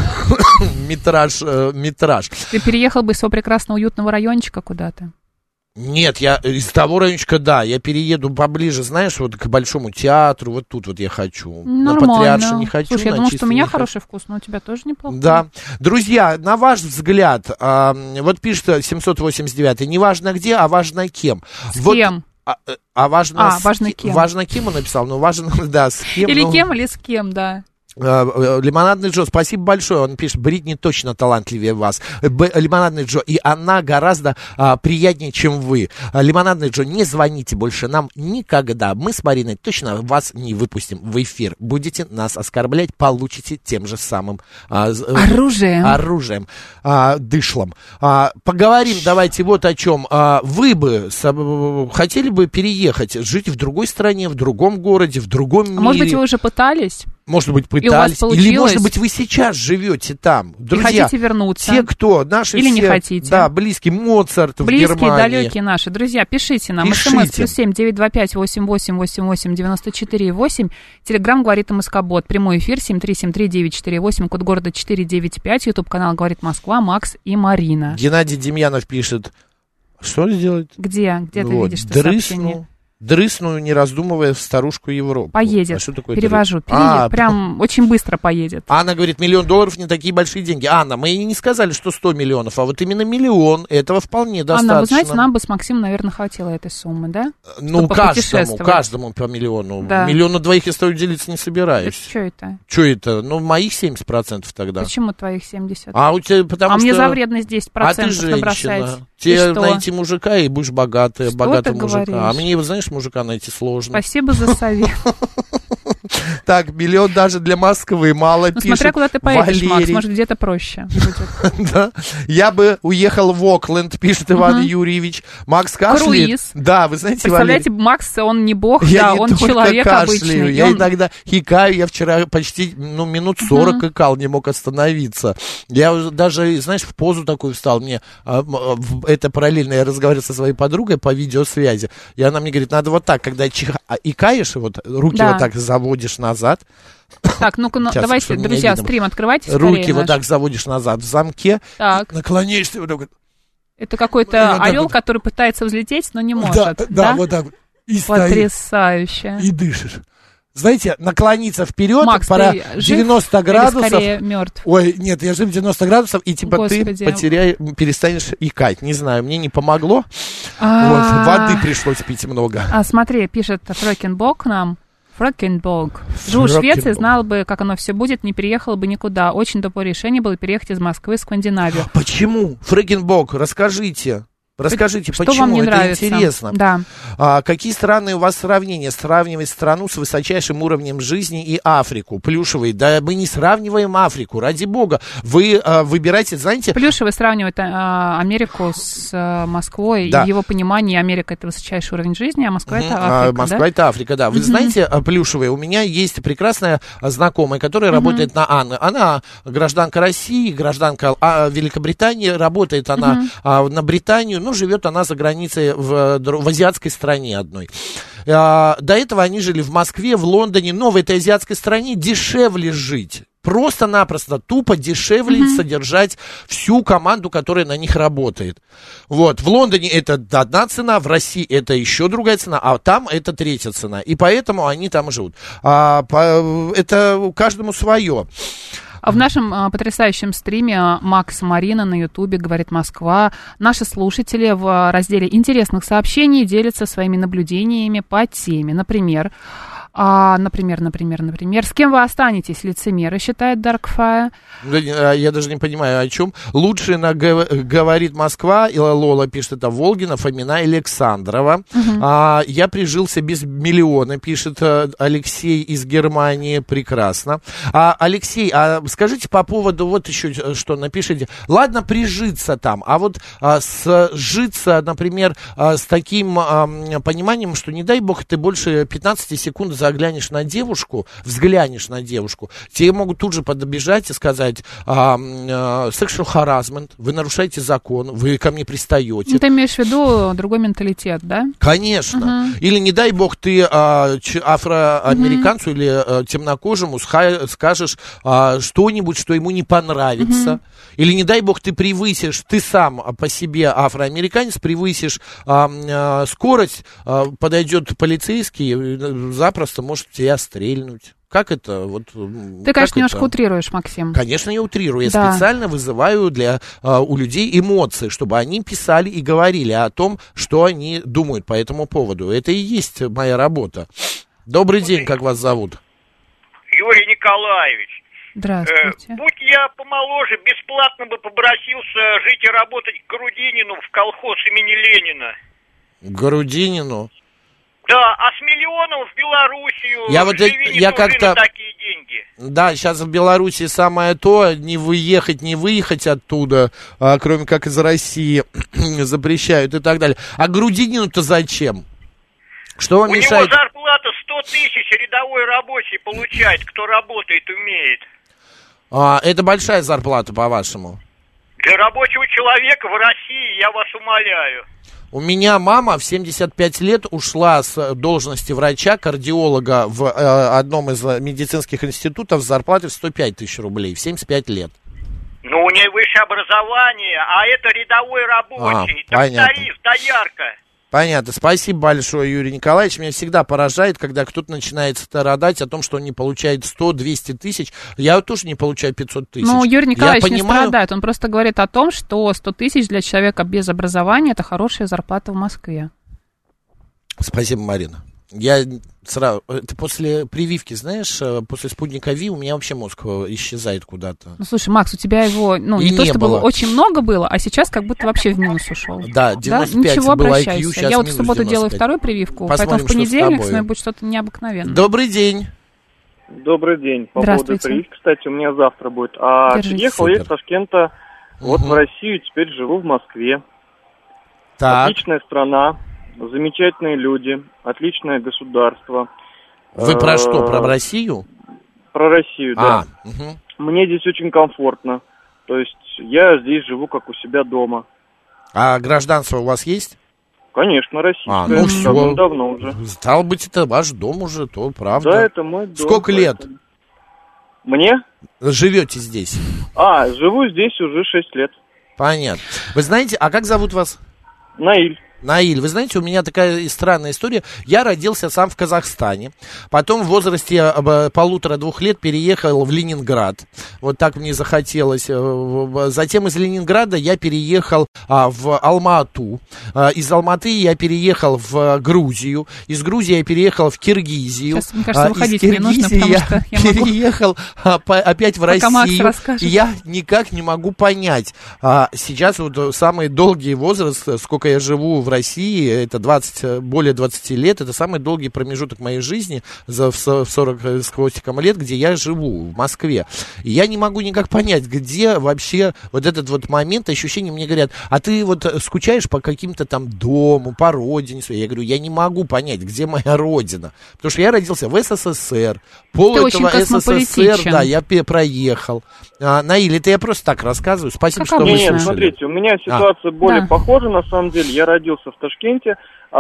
метраж, метраж. Ты переехал бы из своего прекрасного уютного райончика куда-то? Нет, я из того райончика, да, я перееду поближе, знаешь, вот к Большому театру, вот тут вот я хочу. Нормально. На Патриарша не хочу. Слушай, я на думала, что у меня не хороший вкус, но у тебя тоже неплохо. Да. Друзья, на ваш взгляд, а, вот пишет семьсот восемьдесят девять, не важно где, а важно кем. С вот, кем? А, а важно, а, с, важно кем. Важно кем он написал, ну важно, да, с кем. Или ну... кем, или с кем, да. Лимонадный Джо, спасибо большое. Он пишет, Бритни точно талантливее вас. Б, Лимонадный Джо, и она гораздо а, приятнее, чем вы. Лимонадный Джо, не звоните больше нам никогда. Мы с Мариной точно вас не выпустим в эфир. Будете нас оскорблять, получите тем же самым а, оружием, оружием а, дышлом. А, поговорим давайте вот о чем. А, вы бы с, хотели бы переехать, жить в другой стране, в другом городе, в другом мире? А может быть, вы уже пытались? Может быть, пытались. Или, может быть, вы сейчас живете там. Друзья, и хотите вернуться. Те, кто наши Или все, не хотите. Да, близкие, Моцарт близкие, в Германии. Близкие, далекие наши. Друзья, пишите нам. СМС плюс семь девять два пять восемь восемь восемь восемь девяносто четыре восемь. Телеграм говорит МСК-бот. Прямой эфир семь три семь три девять четыре восемь. Код города четыре девять пять. Ютуб-канал говорит Москва. Макс и Марина. Геннадий Демьянов пишет. Что сделать? Где? Где вот. Ты видишь это Дрысну. сообщение? Дрысную, не раздумывая, в старушку Европу. Поедет. А что такое перевожу. Переедет. А, прям по... очень быстро поедет. Анна говорит, миллион долларов не такие большие деньги. Анна, мы и не сказали, что сто миллионов, а вот именно миллион, этого вполне достаточно. Анна, вы знаете, нам бы с Максимом, наверное, хватило этой суммы, да? Ну, каждому, каждому по миллиону. Да. Миллион на двоих я с тобой делиться не собираюсь. Это что это? Что это? Ну, моих семьдесят процентов тогда. Почему твоих семьдесят? А у тебя, потому а что... мне за вредность десять процентов а ты набросать. Тебе найти мужика, и будешь богатая, богатого мужика. Говоришь? А мне, знаешь, мужика найти сложно. Спасибо за совет. Так, миллион даже для Москвы мало, Ну, пишет смотря куда ты поедешь, Макс, Валерий. может, где-то проще будет. Да. Я бы уехал в Окленд, пишет Иван Мгм. Юрьевич. Макс кашляет. Круиз. Да, вы знаете, Представляете, Валерий, Макс, он не бог, я да, не он только человек кашляю, обычный. и я он- иногда хикаю, я вчера почти, ну, минут сорок икал, не мог остановиться. Я уже даже, знаешь, в позу такую встал, мне, а, м, а, в- это параллельно, я разговаривал со своей подругой по видеосвязи, и она мне говорит, надо вот так, когда чих... а, икаешь, вот руки Да. вот так заводишь назад, Так, ну-ка, ну, Сейчас, давайте, чтобы меня друзья, видно было. стрим открывайте руки скорее вот наш. так заводишь назад в замке, Так. наклоняешься вот так вот. Это какой-то И вот так орел, вот. который пытается взлететь, но не может. Да, да, вот так вот. И стоишь, Потрясающе. и дышишь. Знаете, наклониться вперед, Макс, пора ты жив девяносто или градусов. скорее мертв? Ой, нет, я жив девяносто градусов, и типа Господи. ты потеряешь, перестанешь икать. Не знаю, мне не помогло. А. Вот, воды пришлось пить много. А, смотри, пишет Фрекенбок нам. Фрекенбок. Живу в Швеции, Фрекенбок. знал бы, как оно все будет, не переехала бы никуда. Очень тупое решение было переехать из Москвы в Скандинавию. Почему? Фрекенбок, расскажите. Расскажите, Что почему? вам не Это нравится? интересно. Да. А, какие страны у вас сравнения? Сравнивать страну с высочайшим уровнем жизни и Африку. Плюшевый. Да мы не сравниваем Африку, ради бога. Вы а, выбираете, знаете... Плюшевый сравнивает а, Америку с а, Москвой. Да. И в его понимании Америка — это высочайший уровень жизни, а Москва — это Мгм. А, Африка, Москва да? это Африка, да. Вы Мгм. знаете, а, плюшевые, у меня есть прекрасная а, знакомая, которая Мгм. работает на Анны. Она гражданка России, гражданка а, Великобритании, работает она Мгм. а, на Британию, но живет она за границей в, в азиатской стране одной. А, до этого они жили в Москве, в Лондоне, но в этой азиатской стране дешевле жить. Просто-напросто, тупо дешевле Мгм. содержать всю команду, которая на них работает. Вот, в Лондоне это одна цена, в России это еще другая цена, а там это третья цена. И поэтому они там живут. А, по, это каждому свое. А в нашем а, потрясающем стриме а, Макс Марина на Ютубе, говорит Москва, наши слушатели в а, разделе интересных сообщений делятся своими наблюдениями по теме. Например, а, например, например, например, с кем вы останетесь, лицемеры, считает Darkfire. Да, а, Я даже не понимаю, о чем. Лучше на, говорит Москва, и Лола пишет, это Волгина, Фомина и Александрова. Мгм. А, я прижился без миллиона, пишет а, Алексей из Германии. Прекрасно. А, Алексей, а скажите по поводу, вот еще что напишите. Ладно, прижиться там, а вот а, сжиться, например, а, с таким а, пониманием, что, не дай бог, ты больше пятнадцати секунд заглянешь на девушку, взглянешь на девушку, тебе могут тут же подбежать и сказать а, а, sexual harassment, вы нарушаете закон, вы ко мне пристаете. Ну, ты имеешь в виду другой менталитет, да? Конечно. Мгм. Или, не дай бог, ты а, ч- афроамериканцу или а, темнокожему ска- скажешь а, что-нибудь, что ему не понравится. Мгм. Или, не дай бог, ты превысишь, ты сам а, по себе афроамериканец, превысишь а, а, скорость, а, подойдет полицейский, э, запросто может тебя стрельнуть. Как это? Вот, м, Ты, как конечно, немножко это? утрируешь, Максим. Конечно, я утрирую. Я Да. специально вызываю для, а, у людей эмоции, чтобы они писали и говорили о том, что они думают по этому поводу. Это и есть моя работа. Добрый день, как вас зовут? Юрий Николаевич. Здравствуйте. Э, будь я помоложе, бесплатно бы попросился жить и работать к Грудинину в колхоз имени Ленина. Грудинину? Да, а с миллионом в Белоруссию Я вот живи э- не я тужи как-то- на такие деньги. Да, сейчас в Беларуси самое то, не выехать, не выехать оттуда, а, кроме как из России запрещают и так далее. А Грудинину-то зачем? Что вам У мешает? него зарплата сто тысяч рядовой рабочий получает, кто работает, умеет. А, это большая зарплата, по-вашему? Для рабочего человека в России, я вас умоляю. У меня мама в семьдесят пять лет ушла с должности врача, кардиолога в э, одном из медицинских институтов с зарплатой в сто пять тысяч рублей в семьдесят пять лет. Ну, у нее высшее образование, а это рядовой рабочий. А, понятно. Тариф, доярка. Понятно. Спасибо большое, Юрий Николаевич. Меня всегда поражает, когда кто-то начинает страдать о том, что он не получает сто-двести тысяч. Я тоже не получаю пятьсот тысяч. Ну, Юрий Николаевич Я не понимаю... страдает. Он просто говорит о том, что сто тысяч для человека без образования — это хорошая зарплата в Москве. Спасибо, Марина. Я сразу... Это после прививки, знаешь, после спутника Ви у меня вообще мозг исчезает куда-то. Ну, слушай, Макс, у тебя его, ну, И не то не чтобы было. очень много было, а сейчас как будто вообще в минус ушел. Да, девяносто пять Ничего, был ай кью, обращайся. сейчас Я вот в минус субботу девяносто делаю пять. вторую прививку, Посмотрим, поэтому в что с понедельник с тобой. мной будет что-то необыкновенное. Добрый день. Добрый день. По поводу Здравствуйте. прививки, кстати, у меня завтра будет. А Держите. приехал я из Супер. Ташкента вот Мгм. в Россию, теперь живу в Москве. Так, Отличная страна, замечательные люди, отличное государство. вы про Э, что, про Россию? Про Россию, да. А, мгм. Мне здесь очень комфортно. То есть я здесь живу как у себя дома. А гражданство у вас есть? Конечно, российское. А, ну всё. Давно уже. Стало быть, это ваш дом уже, то правда. Да, это мой дом. Сколько лет поэтому. Мне? живете здесь? А, живу здесь уже шесть лет. Понятно. Вы знаете, а как зовут вас? Наиль. Наиль, вы знаете, у меня такая странная история. Я родился сам в Казахстане. Потом в возрасте э, полутора-двух лет переехал в Ленинград. Вот так мне захотелось. Затем из Ленинграда я переехал а, в Алма-Ату. А, из Алматы я переехал в Грузию. Из Грузии я переехал в Киргизию. Сейчас, мне кажется, А, выходить из мне нужно, Киргизии потому что я могу... переехал а, по, опять в Пока Макс Россию. расскажет. И я никак не могу понять. А, сейчас вот самый долгий возраст, сколько я живу в России, это двадцать, более двадцати лет, это самый долгий промежуток моей жизни за, в сорок с хвостиком лет, где я живу, в Москве. И я не могу никак понять, где вообще вот этот вот момент, ощущение, мне говорят, а ты вот скучаешь по каким-то там дому, по родине своей? Я говорю, я не могу понять, где моя родина. Потому что я родился в СССР, пол Ты этого очень СССР, космополитичен. да, я пе- проехал. А, Наиль, это я просто так рассказываю, спасибо, Как что вы обычно. Нет, нет, слушали. смотрите, у меня ситуация более Да. похожа, на самом деле. Я родился в Ташкенте,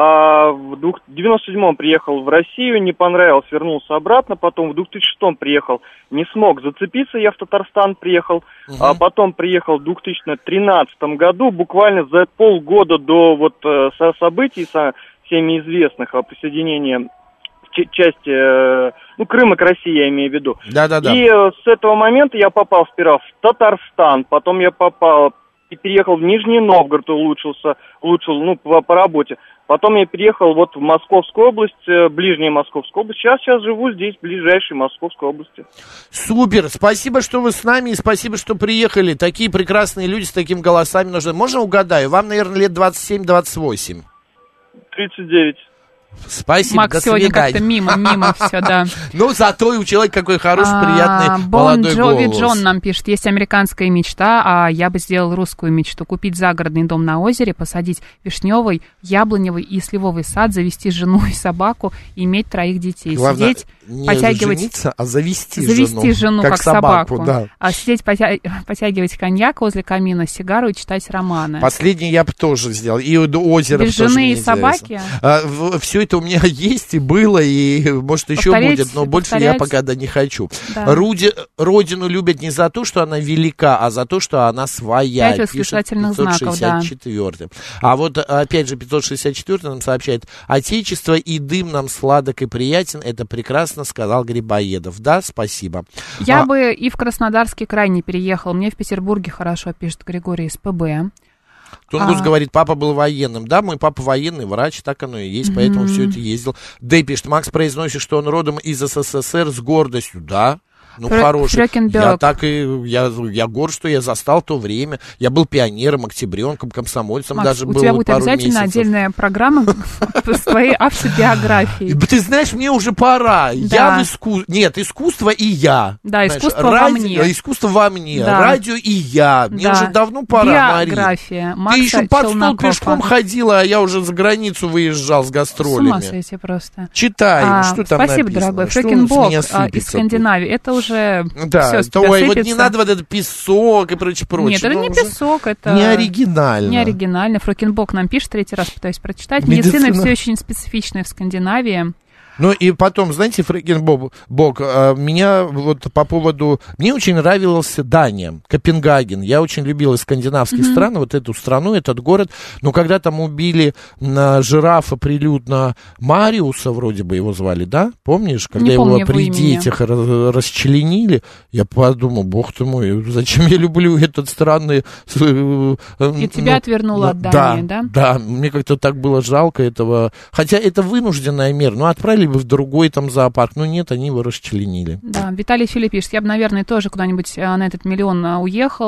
а в двух- девяносто седьмом приехал в Россию, не понравилось, вернулся обратно, потом в две тысячи шестом приехал, не смог зацепиться, я в Татарстан приехал, а потом приехал в две тысячи тринадцатом году, буквально за полгода до вот э, со- событий со всеми известных о присоединении ч- части, э, ну, Крыма к России, я имею в виду. Да-да-да. И э, с этого момента я попал сперва в Татарстан, потом я попал и переехал в Нижний Новгород, улучшился, улучшил, ну, по, по работе. Потом я переехал вот в Московскую область, э, ближняя Московская область. Сейчас, сейчас живу здесь, в ближайшей Московской области. Супер, спасибо, что вы с нами, и спасибо, что приехали. Такие прекрасные люди с такими голосами нужны. Можно угадаю? Вам, наверное, лет двадцать семь двадцать восемь. тридцать девять. Спасибо, Макс до сегодня свидания. как-то мимо, мимо все, да. Ну, зато и у человека какой хороший, А, приятный, Бон молодой Джови голос. Джон нам пишет, есть американская мечта, а я бы сделал русскую мечту. Купить загородный дом на озере, посадить вишневый, яблоневый и сливовый сад, завести жену и собаку, и иметь троих детей. Главное, Сидеть, не потягивать... жениться, а завести, Завести жену, как, как собаку. собаку. Да. А сидеть, потя... потягивать коньяк возле камина, сигару и читать романы. Последний я бы тоже сделал. И до озера Без тоже жены мне и собаки? А, все это у меня есть и было, и может еще Повторять, будет, но больше я пока да не хочу. Да. Руди, родину любят не за то, что она велика, а за то, что она своя. Пять восклицательных знаков, да. пятьсот шестьдесят четыре. А вот опять же пятьсот шестьдесят четыре нам сообщает: отечество и дым нам сладок и приятен, это прекрасно сказал Грибоедов. Да, спасибо. Я а, бы и в Краснодарский край не переехал. Мне в Петербурге хорошо, пишет Григорий из ПБ. Тунгус а... говорит, папа был военным. Да, мой папа военный, врач, так оно и есть, mm-hmm. поэтому все это ездил. Дэй пишет, Макс произносит, что он родом из СССР с гордостью. Да, ну Фр- хороший. Фрёкинберг. Я так и, я, я горд, что я застал то время. Я был пионером, октябренком, комсомольцем. Макс, даже у был тебя будет пару обязательно месяцев. отдельная программа с твоей автобиографией. Ты знаешь, мне уже пора. Я в искусстве. Нет, искусство и я. Да, Знаешь, искусство во ради... мне. Искусство во мне. Да. Радио и я. Мне Да. уже давно пора, Мария. Биография Макса Ты еще под стол Челнокова. пешком ходила, а я уже за границу выезжал с С гастролями. ума сойти просто. Читай, А, что там спасибо, написано. дорогой. Что Фрёкинбок с меня а, из сыпется Скандинавии. Это уже тут? Да, все с это, тебя ой, вот сыпется. не надо вот этот песок и прочее, прочее. Нет, это Ну, не уже песок, это... Не оригинально. Не оригинально. Фрёкинбок нам пишет, третий раз пытаюсь прочитать. Медицина. Медицина все очень специфичная в Скандинавии. Ну и потом, знаете, Фрекенбок, Бог, а, меня вот по поводу... Мне очень нравился Дания, Копенгаген. Я очень любил из скандинавских Mm-hmm. стран, вот эту страну, этот город. Но когда там убили на жирафа прилюдно Мариуса, вроде бы его звали, да? Помнишь? Когда Не его помню при его имени. детях раз- расчленили, я подумал, бог ты мой, зачем я люблю этот странный... э, И тебя отвернуло от Дании, да? Да, мне как-то так было жалко этого. Хотя это вынужденная мера. Ну, отправили бы в другой там зоопарк. Но нет, они его расчленили. Да, Виталий Филипп пишет, я бы, наверное, тоже куда-нибудь а, на этот миллион а, уехал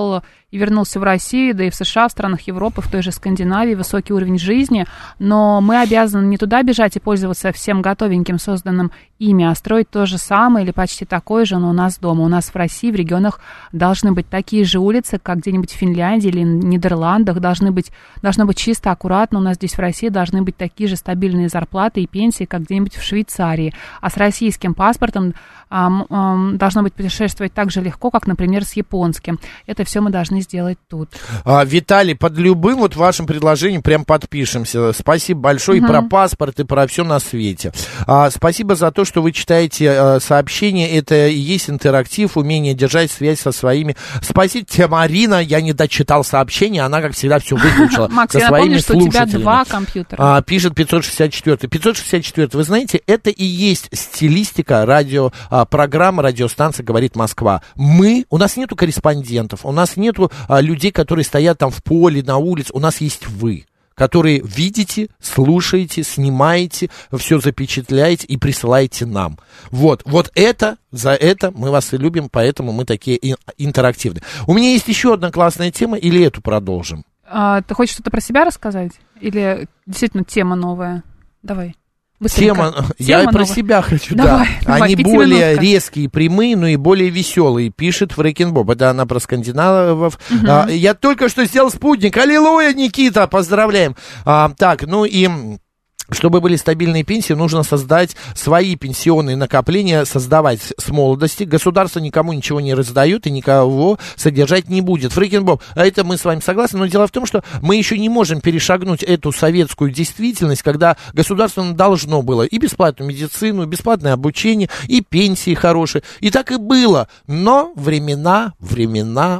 и вернулся в Россию, да и в США, в странах Европы, в той же Скандинавии высокий уровень жизни, но мы обязаны не туда бежать и пользоваться всем готовеньким, созданным ими, а строить то же самое или почти такое же, но у нас дома. У нас в России, в регионах должны быть такие же улицы, как где-нибудь в Финляндии или Нидерландах, должны быть, должно быть чисто, аккуратно. У нас здесь в России должны быть такие же стабильные зарплаты и пенсии, как где-нибудь в Швейцарии. А с российским паспортом а, а, должно быть путешествовать так же легко, как, например, с японским. Это все мы должны сделать тут. А, Виталий, под любым вот вашим предложением прям подпишемся. Спасибо большое угу. и про паспорт, и про все на свете. А, спасибо за то, что вы читаете а, сообщения. Это и есть интерактив, умение держать связь со своими. Спасибо тебе, Марина. Я не дочитал сообщение, она, как всегда, все выключила. Макс, со я своими напомню, что у тебя два компьютера. А, пишет пятьсот шестьдесят четыре. пятьсот шестьдесят четыре, вы знаете, это и есть стилистика радио, а, программы, радиостанции «Говорит Москва». Мы, у нас нету корреспондентов, у нас нету а, людей, которые стоят там в поле, на улице, у нас есть вы, которые видите, слушаете, снимаете, все запечатляете и присылаете нам. Вот, вот это, за это мы вас и любим, поэтому мы такие интерактивные. У меня есть еще одна классная тема, или эту продолжим? А, ты хочешь что-то про себя рассказать? Или действительно тема новая? Давай. Быстренько. Тема, Тема я новая. про себя хочу, давай, да. давай, Они более резкие, прямые, но и более веселые, пишет Фрейкин Боб. Это она про скандинавов. Угу. А, я только что сделал спутник. Аллилуйя, Никита, поздравляем. А, так, ну и... Чтобы были стабильные пенсии, нужно создать свои пенсионные накопления, создавать с молодости. Государство никому ничего не раздает и никого содержать не будет. Фрейкин Боб, а это мы с вами согласны, но дело в том, что мы еще не можем перешагнуть эту советскую действительность, когда государство должно было и бесплатную медицину, и бесплатное обучение, и пенсии хорошие. И так и было. Но времена, времена...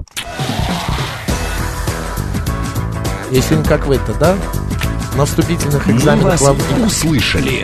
Если не как в это, да? На вступительных экзаменах. Мы вас услышали.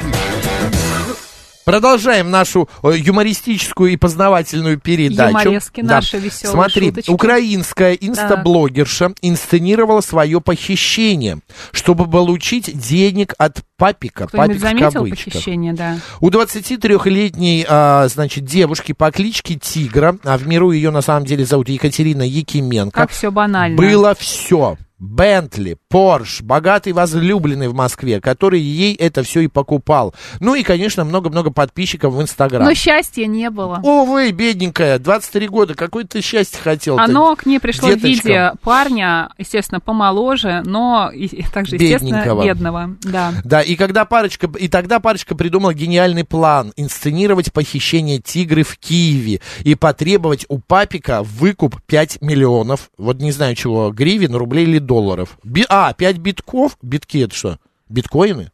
Продолжаем нашу юмористическую и познавательную передачу. Юморески да. наши веселые Смотри, шуточки. Украинская инстаблогерша инсценировала свое похищение, чтобы получить денег от папика. Кто-нибудь папик заметил в кавычках. похищение, да? У двадцатитрёхлетней, а, значит, девушки по кличке Тигра, а в миру ее на самом деле зовут Екатерина Якименко. Как все банально. Было все. Бентли, Порш, богатый возлюбленный в Москве, который ей это все и покупал. Ну и, конечно, много-много подписчиков в Инстаграм. Но счастья не было. О, вы, бедненькая, двадцать три года, какое ты счастье хотел. Оно к ней пришло деточка. в виде парня, естественно, помоложе, но и, также, естественно, бедного. Да. Да, и, когда парочка, и тогда парочка придумала гениальный план инсценировать похищение тигры в Киеве и потребовать у папика выкуп пять миллионов, вот не знаю чего, гривен, рублей или долларов. Би, а, пять битков? Битки это что? Биткоины?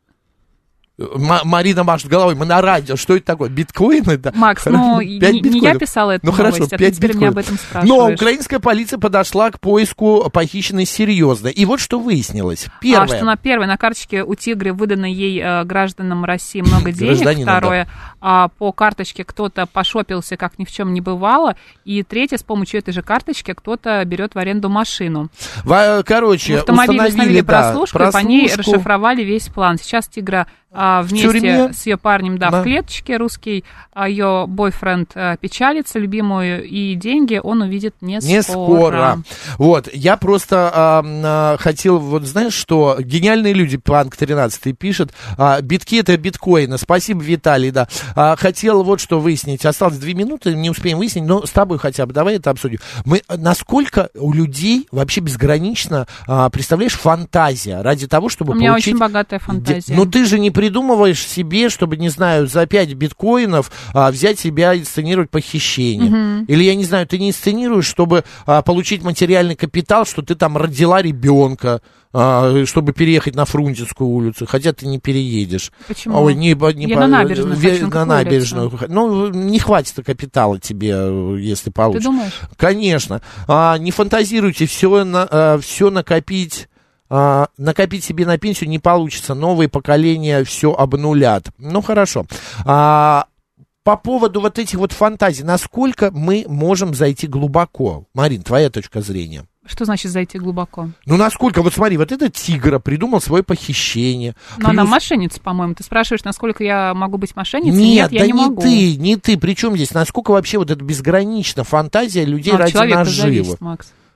М- Марина машет головой, мы на радио, что это такое? Биткоины? Да. Макс, ну, не, не я писала эту ну, новость, хорошо, а ты теперь меня об этом спрашиваешь. Но украинская полиция подошла к поиску похищенной серьезно. И вот что выяснилось. Первое. А, что на первой, на карточке у Тигры выдано ей, э, гражданам России, много денег. Второе, да. а, по карточке кто-то пошопился, как ни в чем не бывало. И третье, с помощью этой же карточки кто-то берет в аренду машину. В, короче, в автомобиле установили да, прослушку, прослушку, и по ней расшифровали весь план. Сейчас Тигра а, вместе с ее парнем, да, да, в клеточке, русский, а ее бойфренд а, печалится, любимую, и деньги он увидит не, не скоро. скоро. Вот, я просто а, а, хотел, вот знаешь, что гениальные люди, Панк тринадцатый пишет, а, битки это биткоины, спасибо, Виталий, да. А, хотел вот что выяснить, осталось две минуты, не успеем выяснить, но с тобой хотя бы, давай это обсудим. Мы, насколько у людей вообще безгранично, а, представляешь, фантазия ради того, чтобы у меня получить... очень богатая фантазия. Ну ты же не придумываешь себе, чтобы, не знаю, за пять биткоинов а, взять себя и инсценировать похищение. Uh-huh. Или, я не знаю, ты не инсценируешь, чтобы а, получить материальный капитал, что ты там родила ребенка, а, чтобы переехать на Фрунзенскую улицу, хотя ты не переедешь. Почему? Ой, не, не я по, на набережную ве, хочу, на набережную. Ну, не хватит капитала тебе, если получишь. Ты думаешь? Конечно. А, не фантазируйте, все, на, а, все накопить... А, накопить себе на пенсию не получится. Новые поколения все обнулят. Ну, хорошо. А, по поводу вот этих вот фантазий, насколько мы можем зайти глубоко? Марин, твоя точка зрения. Что значит зайти глубоко? Ну, насколько, вот смотри, вот этот Тигра придумал свое похищение. Но плюс... она мошенница, по-моему. Ты спрашиваешь, насколько я могу быть мошенницей? Нет, Нет, я да не не могу. ты, не ты. Причем здесь, насколько вообще вот эта безграничная фантазия людей ну, ради наживы? Зависит, Макс.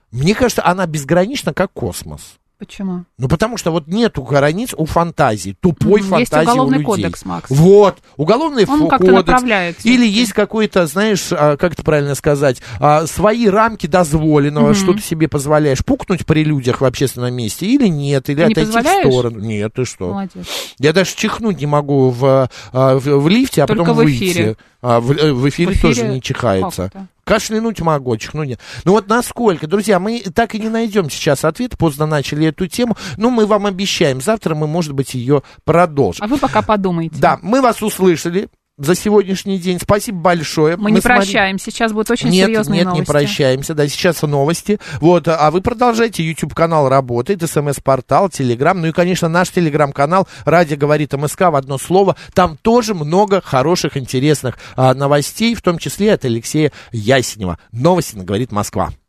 Мне кажется, она безгранична, как космос. Почему? Ну, потому что вот нету границ у фантазии, тупой mm, фантазии есть уголовный у людей. Кодекс, Макс. Вот, уголовный Он кодекс. Направляет. Или есть какой-то, знаешь, как это правильно сказать, свои рамки дозволенного, mm-hmm. что ты себе позволяешь. Пукнуть при людях в общественном месте или нет, или ты отойти в сторону. Нет, ты что? Молодец. Я даже чихнуть не могу в, в, в лифте, а Только потом в выйти. Эфире. А, в, в, эфире в эфире тоже не чихается. Как-то. Кашлянуть могу, чихнуть нет. Ну вот насколько, друзья, мы так и не найдем сейчас ответ, поздно начали эту тему, но мы вам обещаем, завтра мы, может быть, ее продолжим. А вы пока подумайте. Да, мы вас услышали за сегодняшний день. Спасибо большое. Мы, мы не смотри... прощаемся, сейчас будут очень нет, серьезные нет, новости. Нет, не прощаемся, да, сейчас новости. Вот, а вы продолжайте, YouTube-канал работает, СМС-портал, Телеграм, ну и, конечно, наш Телеграм-канал «Радио говорит МСК» в одно слово. Там тоже много хороших, интересных а, новостей, в том числе от Алексея Ясенева. Новости на «Говорит Москва».